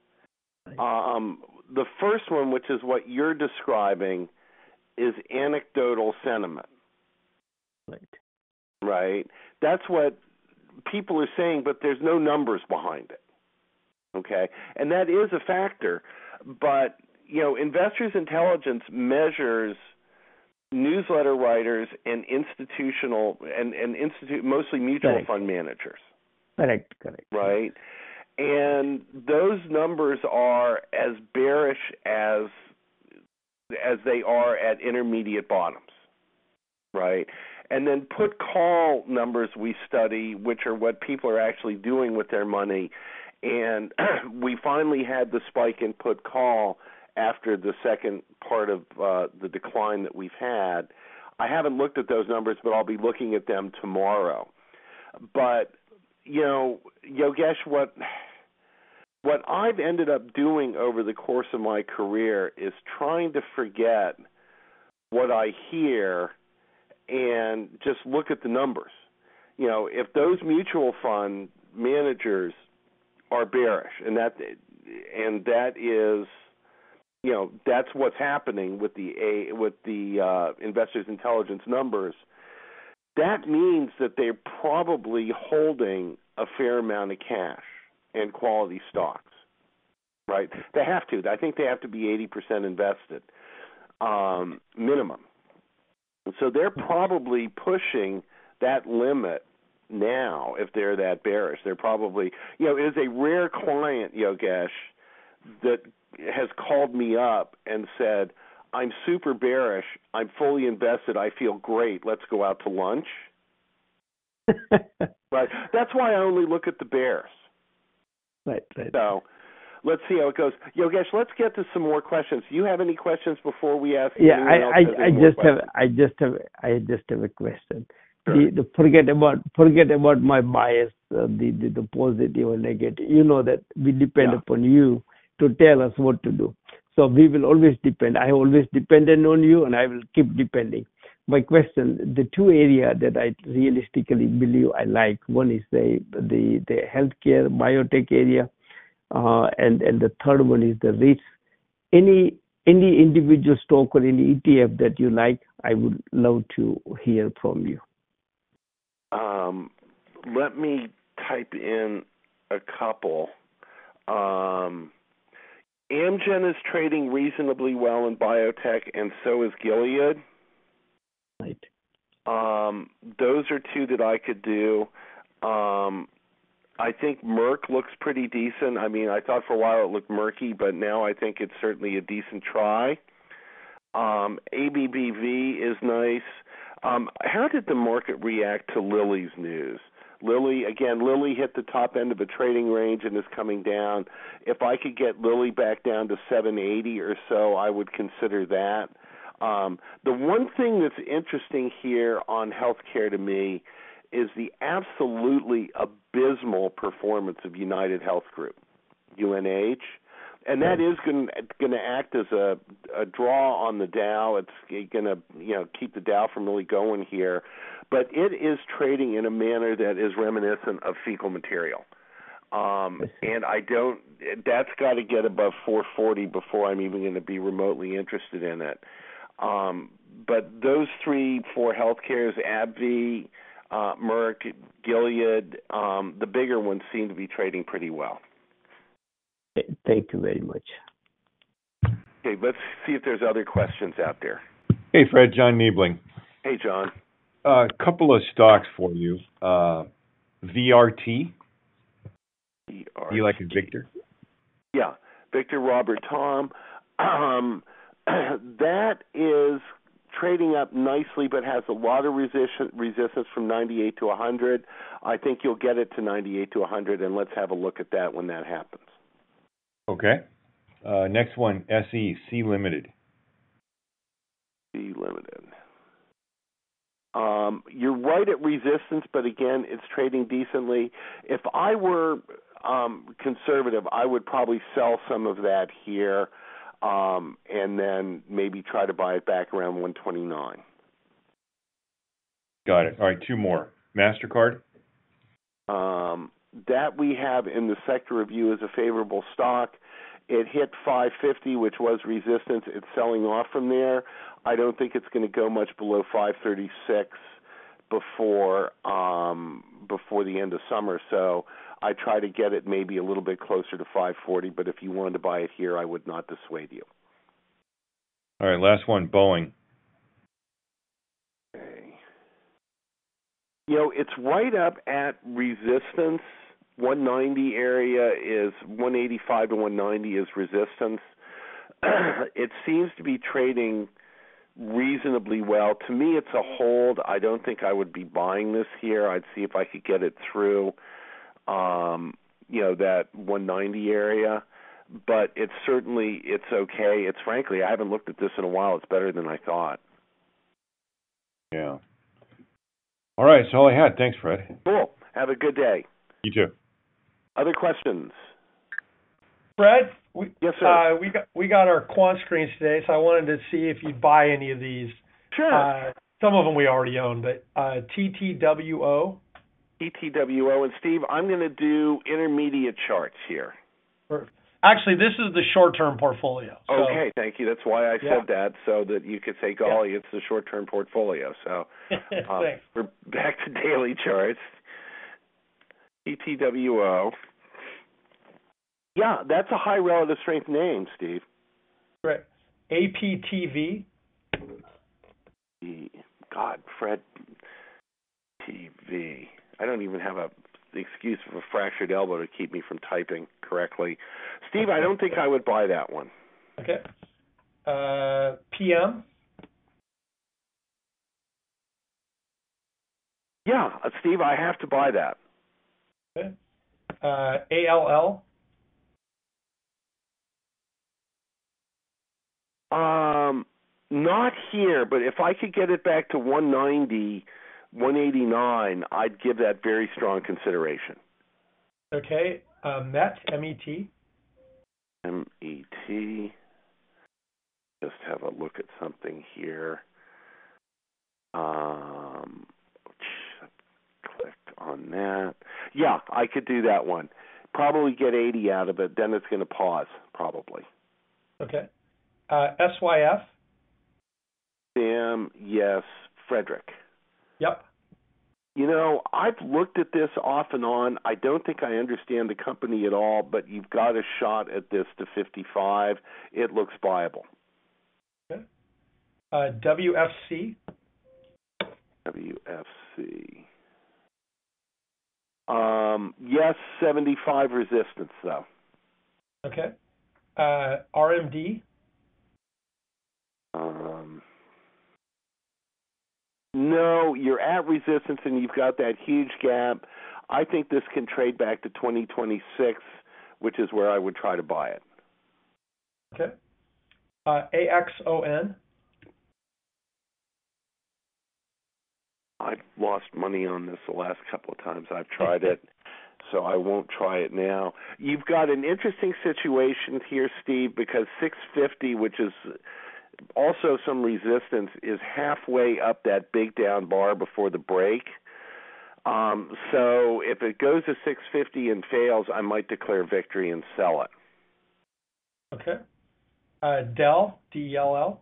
Um, the first one, which is what you're describing, is anecdotal sentiment, Right. right? That's what people are saying, but there's no numbers behind it, okay? And that is a factor, but, you know, Investors Intelligence measures newsletter writers and institutional and, and institute mostly mutual Correct. fund managers, Correct, correct. right? And those numbers are as bearish as as they are at intermediate bottoms, right? And then put call numbers we study, which are what people are actually doing with their money, and we finally had the spike in put call after the second part of uh, the decline that we've had. I haven't looked at those numbers, but I'll be looking at them tomorrow. But, you know, Yogesh, what what I've ended up doing over the course of my career is trying to forget what I hear and just look at the numbers. You know, if those mutual fund managers are bearish, and that and that is, you know, that's what's happening with the a with the uh, Investors Intelligence numbers. That means that they're probably holding a fair amount of cash and quality stocks, right? They have to. I think they have to be eighty percent invested, um, minimum. So they're probably pushing that limit now if they're that bearish. They're probably, you know, it is a rare client, Yogesh, that has called me up and said, I'm super bearish, I'm fully invested, I feel great, let's go out to lunch. Right. That's why I only look at the bears. Right, right. So let's see how it goes. Yogesh, let's get to some more questions. Do you have any questions before we ask? Yeah, anyone else I, has I, I any more just have, questions? I just have, I just have a question. Sure. The, the forget about, forget about my bias, uh, the, the, the positive or negative. You know that we depend Yeah. upon you to tell us what to do. So we will always depend. I always depended on you, and I will keep depending. My question: the two areas that I realistically believe I like, one is the the the healthcare biotech area, uh, and and the third one is the REITs. Any any individual stock or any E T F that you like, I would love to hear from you. Um, let me type in a couple. Um, Amgen is trading reasonably well in biotech, and so is Gilead. Right. Um, those are two that I could do. Um, I think Merck looks pretty decent. I mean, I thought for a while it looked murky, but now I think it's certainly a decent try. Um, A B B V is nice. Um, how did the market react to Lilly's news? Lilly, again, Lilly hit the top end of a trading range and is coming down. If I could get Lilly back down to seven eighty or so, I would consider that. Um, the one thing that's interesting here on healthcare to me is the absolutely abysmal performance of United Health Group, U N H. And that is going to act as a, a draw on the Dow. It's going to, you know, keep the Dow from really going here. But it is trading in a manner that is reminiscent of fecal material. Um, and I don't, that's got to get above four forty before I'm even going to be remotely interested in it. Um, but those three for healthcare is AbbVie, uh, Merck, Gilead. Um, the bigger ones seem to be trading pretty well. Thank you very much. Okay, let's see if there's other questions out there. Hey, Fred, John Niebling. Hey, John. A uh, couple of stocks for you. Uh, V R T. V R T. You like it, Victor? Yeah, Victor Robert Tom. Um, that is trading up nicely, but has a lot of resistance resistance from ninety-eight to one hundred. I think you'll get it to ninety-eight to one hundred, and let's have a look at that when that happens. Okay. Uh, next one, S E, C Limited. C Limited. Um, you're right at resistance, but again, it's trading decently. If I were um, conservative, I would probably sell some of that here, um, and then maybe try to buy it back around one twenty-nine. Got it. All right, two more. MasterCard. Um, that we have in the sector review as a favorable stock. It hit five fifty, which was resistance. It's selling off from there. I don't think it's going to go much below five thirty-six before um, before the end of summer. So I try to get it maybe a little bit closer to five forty. But if you wanted to buy it here, I would not dissuade you. All right, last one, Boeing. Okay. You know, it's right up at resistance. one ninety area is one eighty-five to one ninety is resistance. It seems to be trading reasonably well. To me, it's a hold. I don't think I would be buying this here. I'd see if I could get it through, um, you know, that one ninety area. But it's certainly, it's okay. It's frankly, I haven't looked at this in a while. It's better than I thought. Yeah. All right, that's all I had. Thanks, Fred. Cool. Have a good day. You too. Other questions? Fred, we, Yes, sir. Uh, we got we got our quant screens today, so I wanted to see if you'd buy any of these. Sure. Uh, some of them we already own, but uh, T T W O. T T W O, and Steve, I'm going to do intermediate charts here. Actually, this is the short-term portfolio. So. Okay, thank you. That's why I Yeah. said that, so that you could say, golly, it's the short-term portfolio. So uh, Thanks. we're back to daily charts. P T W O. Yeah, that's a high relative strength name, Steve. Right. A P T V. God, Fred. T V. I don't even have a the excuse of a fractured elbow to keep me from typing correctly. Steve, I don't think I would buy that one. Okay. Uh, P M. Yeah, uh, Steve, I have to buy that. Okay. Uh, A L L. Um, not here, but if I could get it back to one ninety, one eighty-nine, I'd give that very strong consideration. Okay. Uh, Met, M E T. M E T. Just have a look at something here. Um, click on that. Yeah, I could do that one. Probably get eighty out of it. Then it's going to pause, probably. Okay. Uh, S Y F. Sam, yes. Frederick. Yep. You know, I've looked at this off and on. I don't think I understand the company at all, but you've got a shot at this to fifty-five. It looks viable. Okay. Uh, W F C. W F C. Um, yes, seventy-five resistance, though. Okay. Uh, R M D. Um, no, you're at resistance and you've got that huge gap. I think this can trade back to twenty twenty-six, which is where I would try to buy it. Okay. Uh, A X O N. I've lost money on this the last couple of times I've tried it, so I won't try it now. You've got an interesting situation here, Steve, because six fifty, which is also some resistance, is halfway up that big down bar before the break. Um, so if it goes to six fifty and fails, I might declare victory and sell it. Okay. Uh, Dell, D E L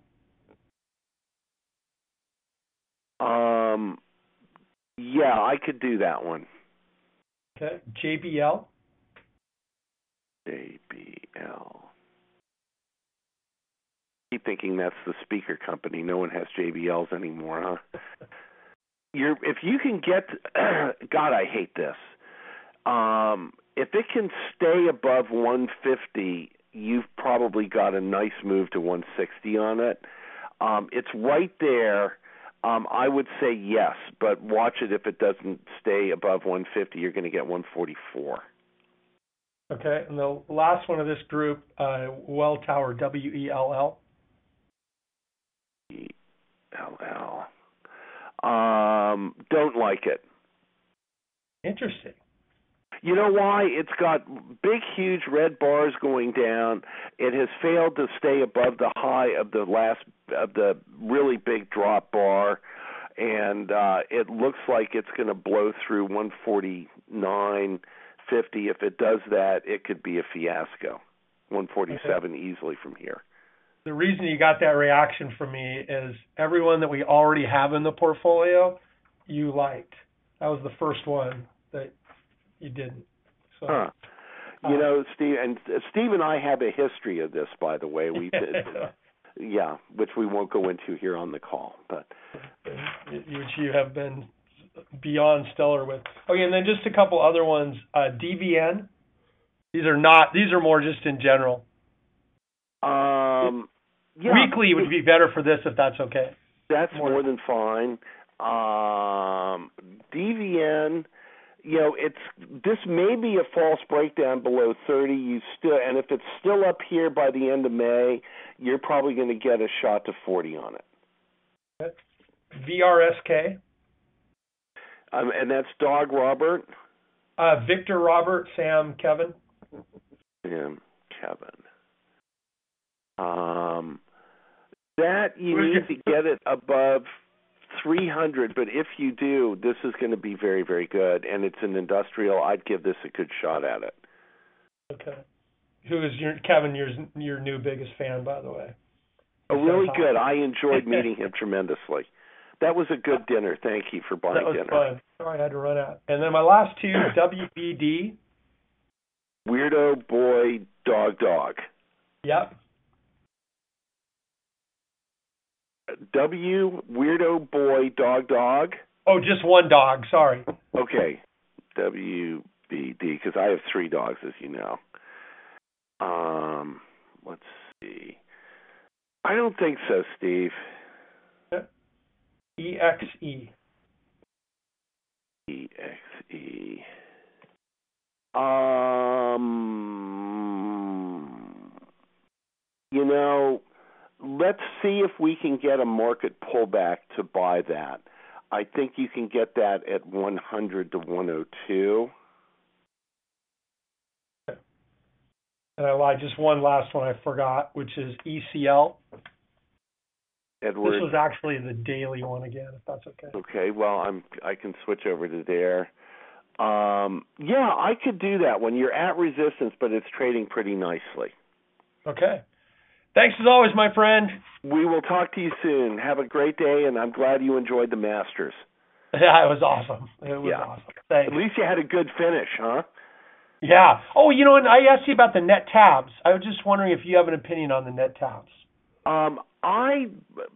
L. Um, yeah, I could do that one. Okay. J B L. J B L. Keep thinking that's the speaker company. No one has J B Ls anymore, huh? You're, if you can get, God, I hate this. Um, if it can stay above one fifty, you've probably got a nice move to one sixty on it. Um, it's right there. Um, I would say yes, but watch it if it doesn't stay above one fifty. You're going to get one forty-four. Okay, and the last one of this group, uh, Welltower, W E L L. E L L. Um, don't like it. Interesting. You know why? It's got big, huge red bars going down. It has failed to stay above the high of the last of the really big drop bar, and uh, it looks like it's going to blow through one forty-nine fifty. If it does that, it could be a fiasco. one forty-seven okay. Easily from here. The reason you got that reaction from me is everyone that we already have in the portfolio, you liked. That was the first one that you didn't. So, huh. You uh, know, Steve and uh, Steve and I have a history of this, by the way. We did, yeah, which we won't go into here on the call, but which you have been beyond stellar with. Okay, and then just a couple other ones. Uh, D B N. These are not. These are more just in general. Um, yeah, weekly would be better for this if that's okay. That's more, more than fine. Um, D V N. You know, it's this may be a false breakdown below thirty. You still, and if it's still up here by the end of May, you're probably going to get a shot to forty on it. Okay. V R S K. Um, and that's Dog Robert. Uh, Victor Robert, Sam Kevin. Sam Kevin. Um, that you need to get it above three hundred, but if you do, this is going to be very, very good, and it's an industrial. I'd give this a good shot at it. Okay. Who is your Kevin? Your your new biggest fan, by the way. Oh, really good. I enjoyed meeting him tremendously. That was a good dinner. Thank you for buying That was dinner. fun. Sorry, I had to run out. And then my last two, W B D. Weirdo boy dog dog. Yep. W weirdo boy dog dog. Oh, just one dog. Sorry. Okay. W B D, because I have three dogs, as you know. Um, let's see. I don't think so, Steve. E X E. E X E. Um, you know, let's see if we can get a market pullback to buy that. I think you can get that at one hundred to one oh two. And I lied. Just one last one I forgot, which is E C L. Edward. This was actually the daily one again, if that's okay. Okay, well, I'm I can switch over to there. Um, yeah, I could do that when you're at resistance, but it's trading pretty nicely. Okay. Thanks as always, my friend. We will talk to you soon. Have a great day, and I'm glad you enjoyed the Masters. Yeah, it was awesome. It was yeah. awesome. Thanks. At least you had a good finish, huh? Yeah. Oh, you know, and I asked you about the net tabs. I was just wondering if you have an opinion on the net tabs. Um, I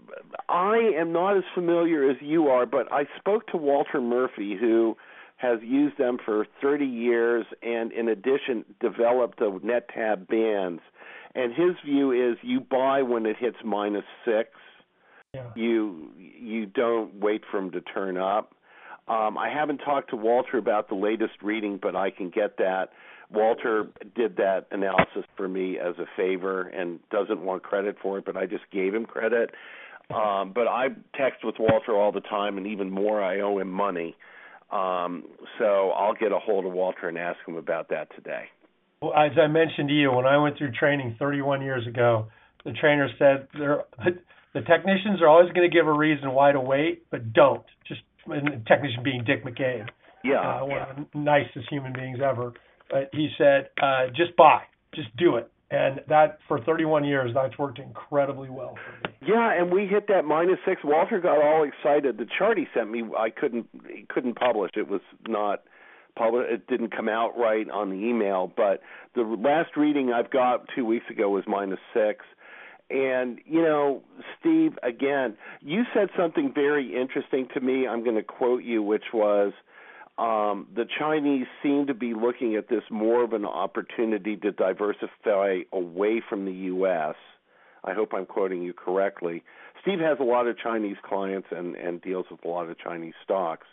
I am not as familiar as you are, but I spoke to Walter Murphy, who has used them for thirty years, and in addition developed the net tab bands. And his view is you buy when it hits minus six. Yeah. You you don't wait for them to turn up. Um, I haven't talked to Walter about the latest reading, but I can get that. Walter did that analysis for me as a favor and doesn't want credit for it, but I just gave him credit. Um, but I text with Walter all the time, and even more, I owe him money. Um, so I'll get a hold of Walter and ask him about that today. Well, as I mentioned to you, when I went through training thirty-one years ago, the trainer said there, the technicians are always going to give a reason why to wait, but don't. Just and the technician being Dick McCabe, yeah, uh, one yeah. of the nicest human beings ever. But he said, uh, just buy, just do it. And that, for thirty-one years, that's worked incredibly well for me. Yeah, and we hit that minus six. Walter got all excited. The chart he sent me, I couldn't he couldn't publish. It was not published. It didn't come out right on the email. But the last reading I've got two weeks ago was minus six. And, you know, Steve, again, you said something very interesting to me. I'm going to quote you, which was, Um, the Chinese seem to be looking at this more of an opportunity to diversify away from the U S. I hope I'm quoting you correctly. Steve has a lot of Chinese clients and, and deals with a lot of Chinese stocks.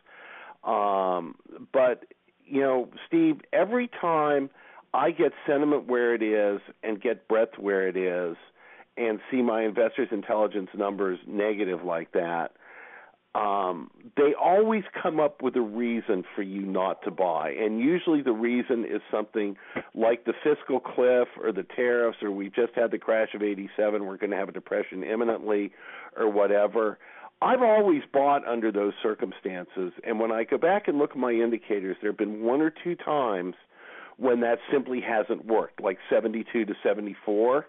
Um, but, you know, Steve, every time I get sentiment where it is and get breadth where it is and see my investors' intelligence numbers negative like that, Um, they always come up with a reason for you not to buy. And usually the reason is something like the fiscal cliff or the tariffs, or we just had the crash of eighty-seven, we're going to have a depression imminently, or whatever. I've always bought under those circumstances. And when I go back and look at my indicators, there have been one or two times when that simply hasn't worked, like seventy-two to seventy-four.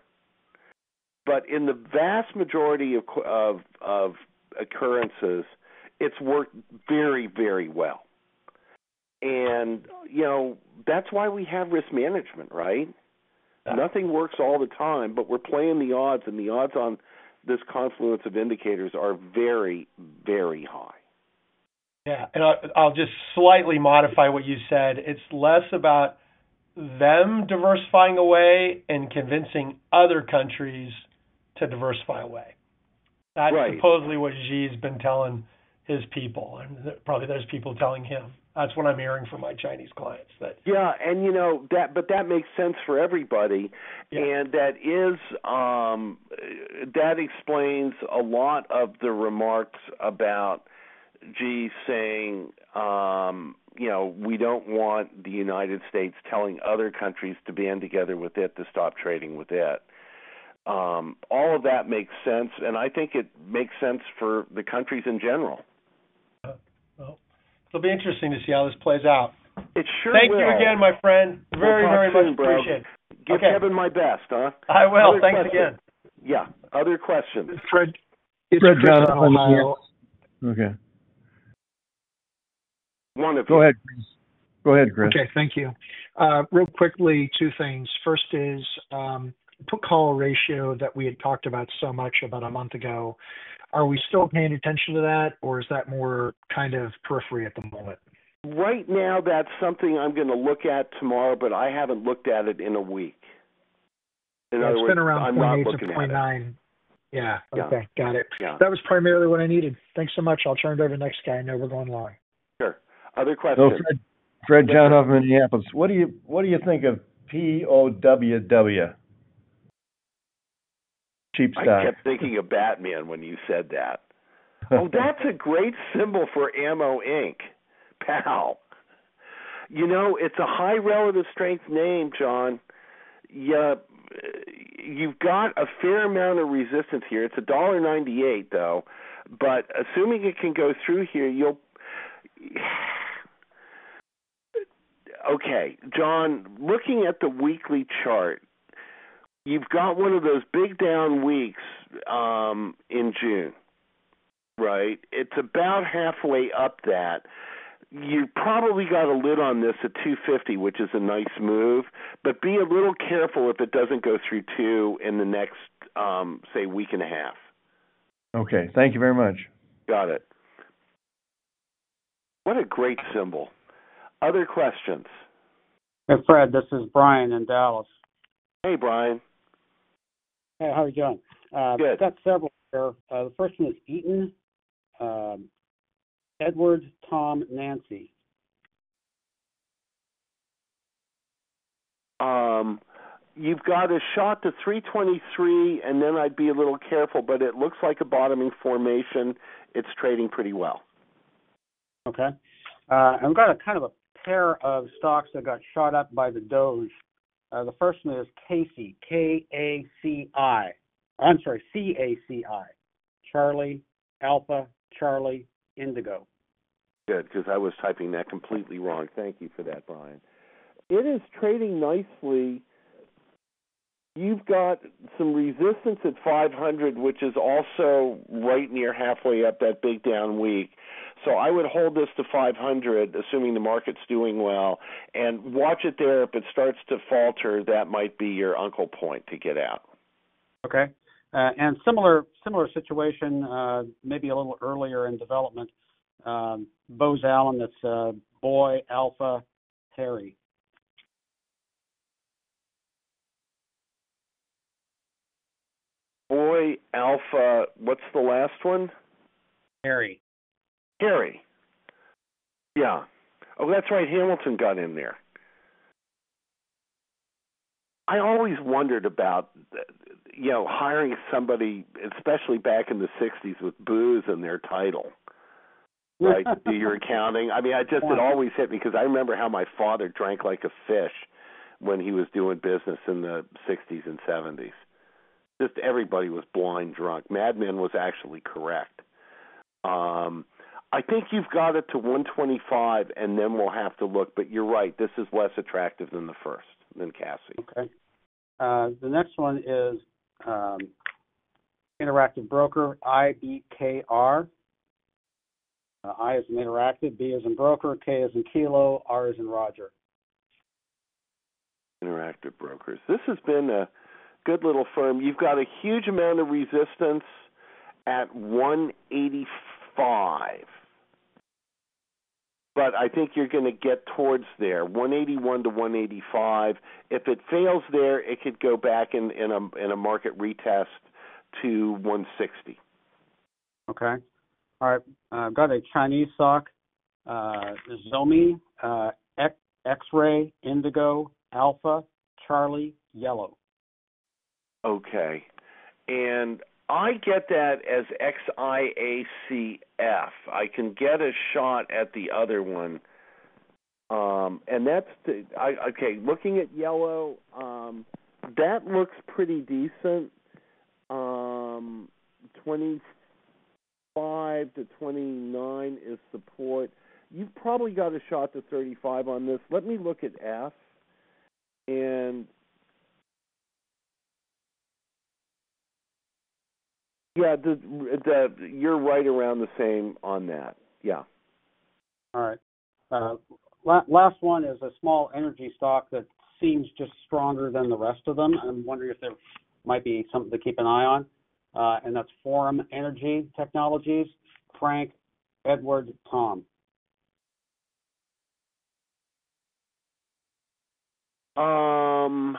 But in the vast majority of of, of occurrences, it's worked very, very well. And, you know, that's why we have risk management, right? Yeah. Nothing works all the time, but we're playing the odds, and the odds on this confluence of indicators are very, very high. Yeah, and I'll just slightly modify what you said. It's less about them diversifying away and convincing other countries to diversify away. That's right. supposedly what Xi's been telling his people, and probably there's people telling him. That's what I'm hearing from my Chinese clients. That yeah, and you know that, but that makes sense for everybody, yeah. and that is um, that explains a lot of the remarks about Xi saying, um, you know, we don't want the United States telling other countries to band together with it to stop trading with it. Um, all of that makes sense, and I think it makes sense for the countries in general. Uh, well, it'll be interesting to see how this plays out. It sure Thank will. you again, my friend. Very, we'll very soon, much bro. appreciate it. Give okay. Kevin my best, huh? I will. Other Thanks questions? again. Yeah. Other questions? Fred, it's Fred Chris Jonathan here. Okay. One of Go you. ahead, Chris. Go ahead, Chris. Okay, thank you. Uh, real quickly, two things. First is um, put call ratio that we had talked about so much about a month ago. Are we still paying attention to that, or is that more kind of periphery at the moment? Right now, that's something I'm going to look at tomorrow, but I haven't looked at it in a week. In Yeah, other it's words, been around I'm point not eight looking to at point it. nine. Yeah, Yeah. okay, got it. Yeah. That was primarily what I needed. Thanks so much. I'll turn it over to the next guy. I know we're going long. Sure. Other So questions? Fred, Fred Yes, John sir. of Minneapolis. What do you what do you think of P O W W? Cheap I stock. kept thinking of Batman when you said that. Oh, that's a great symbol for Ammo Incorporated. Pal. You know, it's a high relative strength name, John. Yeah, you've got a fair amount of resistance here. It's a dollar ninety-eight, though. But assuming it can go through here, you'll. Okay, John. Looking at the weekly chart, you've got one of those big down weeks um, in June, right? It's about halfway up that. You probably got a lid on this at two fifty, which is a nice move, but be a little careful if it doesn't go through two in the next, um, say, week and a half. Okay, thank you very much. Got it. What a great symbol. Other questions? Hey, Fred, this is Brian in Dallas. Hey, Brian. Hey, how are you doing? Uh, Good. I've got several here. Uh, the first one is Eaton. Um, Edward, Tom, Nancy. Um, you've got a shot to three twenty-three, and then I'd be a little careful, but it looks like a bottoming formation. It's trading pretty well. Okay. Uh, I've got a kind of a pair of stocks that got shot up by the Doge. Uh, the first one is Casey, K A C I. I'm sorry, C A C I. Charlie, Alpha, Charlie, Indigo. Good, because I was typing that completely wrong. Thank you for that, Brian. It is trading nicely. You've got some resistance at five hundred, which is also right near halfway up that big down week. So I would hold this to five hundred, assuming the market's doing well, and watch it there. If it starts to falter, that might be your uncle point to get out. Okay. Uh, and similar similar situation, uh, maybe a little earlier in development. Um, Bose Allen, that's uh, Boy, Alpha, Harry. Boy, Alpha, what's the last one? Harry. Harry. Yeah. Oh, that's right. Hamilton got in there. I always wondered about, you know, hiring somebody, especially back in the sixties, with booze in their title. Right, do your accounting. I mean, I just, it always hit me because I remember how my father drank like a fish when he was doing business in the sixties and seventies. Just everybody was blind drunk. Mad Men was actually correct. Um, I think you've got it to one twenty-five, and then we'll have to look. But you're right, this is less attractive than the first, than Cassie. Okay. Uh, the next one is um, Interactive Broker, I B K R. Uh, I is in interactive, B is in broker, K is in kilo, R is in Roger. Interactive Brokers. This has been a good little firm. You've got a huge amount of resistance at one eighty-five. But I think you're going to get towards there, one eighty-one to one eighty-five. If it fails there, it could go back in, in, a, in a market retest to one sixty. Okay. All right. I've uh, got a Chinese stock, uh, Zomi, uh, X, X-ray, Indigo, Alpha, Charlie, Yellow. Okay. And I get that as X I A C F. I can get a shot at the other one. Um, and that's, the, I, okay, looking at Yellow, um, that looks pretty decent. Um, twenty-five to twenty-nine is support. You've probably got a shot to thirty-five on this. Let me look at F. And Yeah, the the you're right around the same on that. Yeah. All right. Uh, la- last one is a small energy stock that seems just stronger than the rest of them. I'm wondering if there might be something to keep an eye on, uh, and that's Forum Energy Technologies, Frank, Edward, Tom. Um,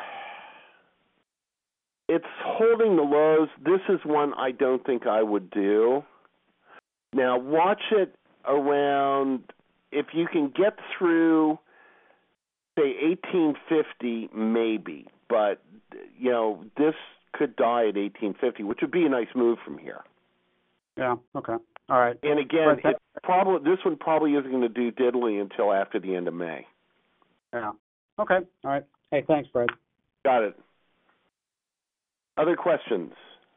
it's holding the lows. This is one I don't think I would do. Now, watch it around, if you can get through, say, eighteen fifty, maybe. But, you know, this could die at eighteen fifty, which would be a nice move from here. Yeah, okay. All right. And again, it probably this one probably isn't going to do diddly until after the end of May. Yeah. Okay. All right. Hey, thanks, Fred. Got it. Other questions?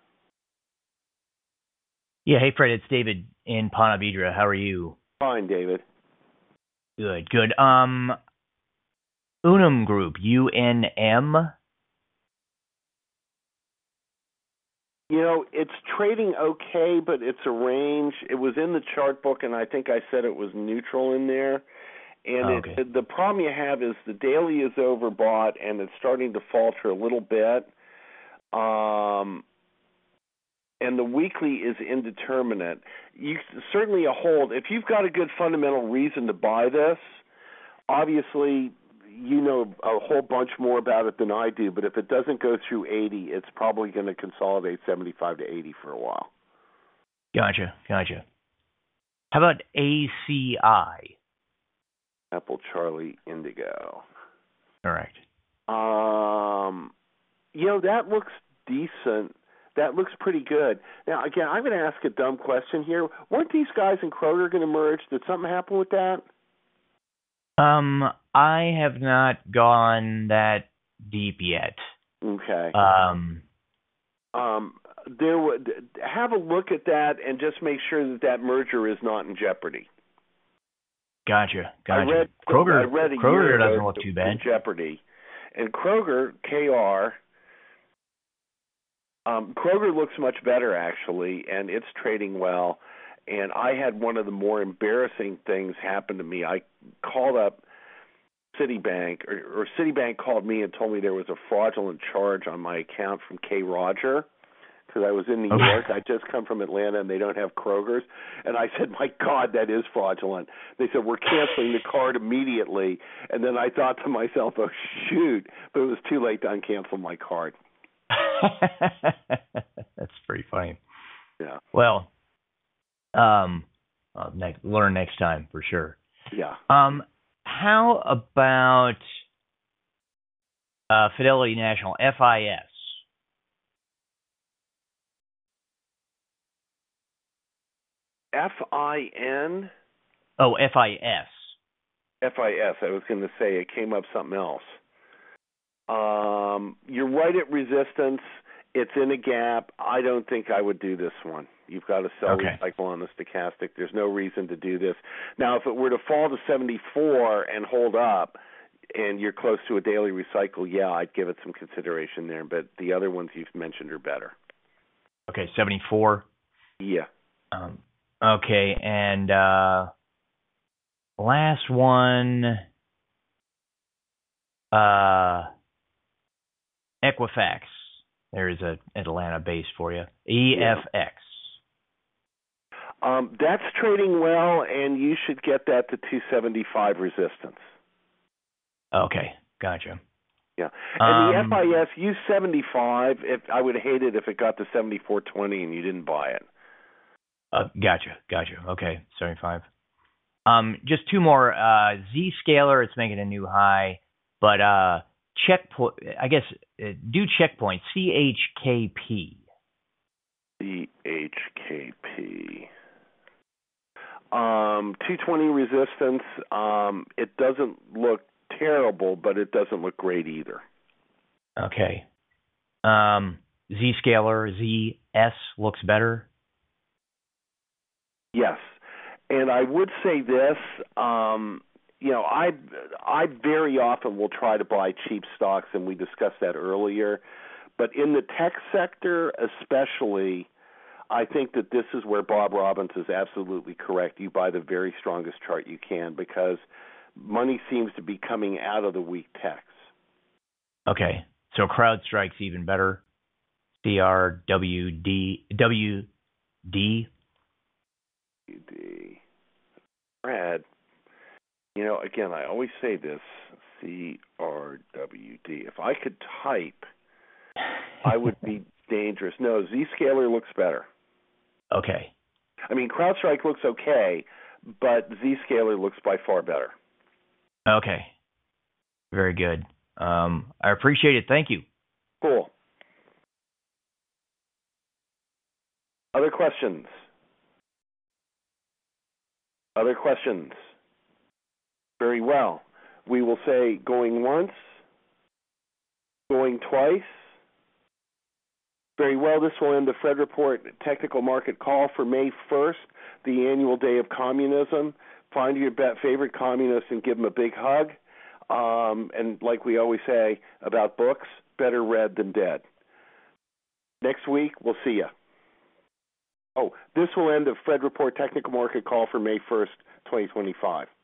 Yeah, hey Fred, it's David in Ponte Vedra. How are you? Fine, David. Good, good. Um, Unum Group, U N M. You know, it's trading okay, but it's a range. It was in the chart book, and I think I said it was neutral in there. And Oh, okay. it, the problem you have is the daily is overbought, and it's starting to falter a little bit. Um, and the weekly is indeterminate. You certainly a hold. If you've got a good fundamental reason to buy this, obviously you know a whole bunch more about it than I do. But if it doesn't go through eighty, it's probably going to consolidate seventy-five to eighty for a while. Gotcha, gotcha. How about A C I? Apple Charlie Indigo. Correct. Um, you know, that looks decent. That looks pretty good. Now, again, I'm going to ask a dumb question here. Weren't these guys in Kroger going to merge? Did something happen with that? Um, I have not gone that deep yet. Okay. Um, Um, there would have a look at that and just make sure that that merger is not in jeopardy. gotcha, gotcha. I read, Kroger, I read a Kroger year doesn't ago look too bad. in jeopardy. And Kroger, K R, um, Kroger looks much better, actually, and it's trading well. And I had one of the more embarrassing things happen to me. I called up Citibank, or, or Citibank called me and told me there was a fraudulent charge on my account from K. Roger, because I was in New Okay. York. I just come from Atlanta, and they don't have Kroger's. And I said, my God, that is fraudulent. They said, we're canceling the card immediately. And then I thought to myself, oh, shoot. But it was too late to uncancel my card. That's pretty funny. Yeah. Well, um, I'll ne- learn next time for sure. Yeah. Um, how about uh, Fidelity National, F I S? F I N? Oh, F I S. F I S. I was going to say it came up something else. Um, you're right at resistance. It's in a gap. I don't think I would do this one. You've got to sell Okay. recycle on the stochastic. There's no reason to do this. Now, if it were to fall to seventy-four and hold up, and you're close to a daily recycle, yeah, I'd give it some consideration there. But the other ones you've mentioned are better. Okay, seventy-four. Yeah. Um, okay, and uh, last one, uh, Equifax. There's a Atlanta base for you. E F X. Um, that's trading well, and you should get that to two seventy-five resistance. Okay, gotcha. Yeah, and Um, the F I S U seventy-five. If I would hate it if it got to seventy-four twenty and you didn't buy it. Uh, gotcha, gotcha. Okay, seventy-five. Um, just two more. Uh, Zscaler, it's making a new high, but uh, Checkpoint. I guess uh, do Checkpoint. C H K P. C H K P. Um, two twenty resistance. Um, it doesn't look terrible, but it doesn't look great either. Okay. Um, Zscaler, Z S looks better. Yes, and I would say this. Um, you know, I I very often will try to buy cheap stocks, and we discussed that earlier. But in the tech sector, especially, I think that this is where Bob Robbins is absolutely correct. You buy the very strongest chart you can because money seems to be coming out of the weak techs. Okay. So CrowdStrike's even better. C R W D W D. D. Brad, you know, again, I always say this, C R W D. If I could type, I would be dangerous. No, Zscaler looks better. Okay. I mean, CrowdStrike looks okay, but Zscaler looks by far better. Okay. Very good. Um, I appreciate it. Thank you. Cool. Other questions? Other questions? Very well. We will say going once, going twice. Very well. This will end the Fred Report technical market call for May first, the annual day of communism. Find your favorite communist and give them a big hug. Um, and like we always say about books, better read than dead. Next week, we'll see you. Oh, this will end the Fred Report technical market call for May first, twenty twenty-five.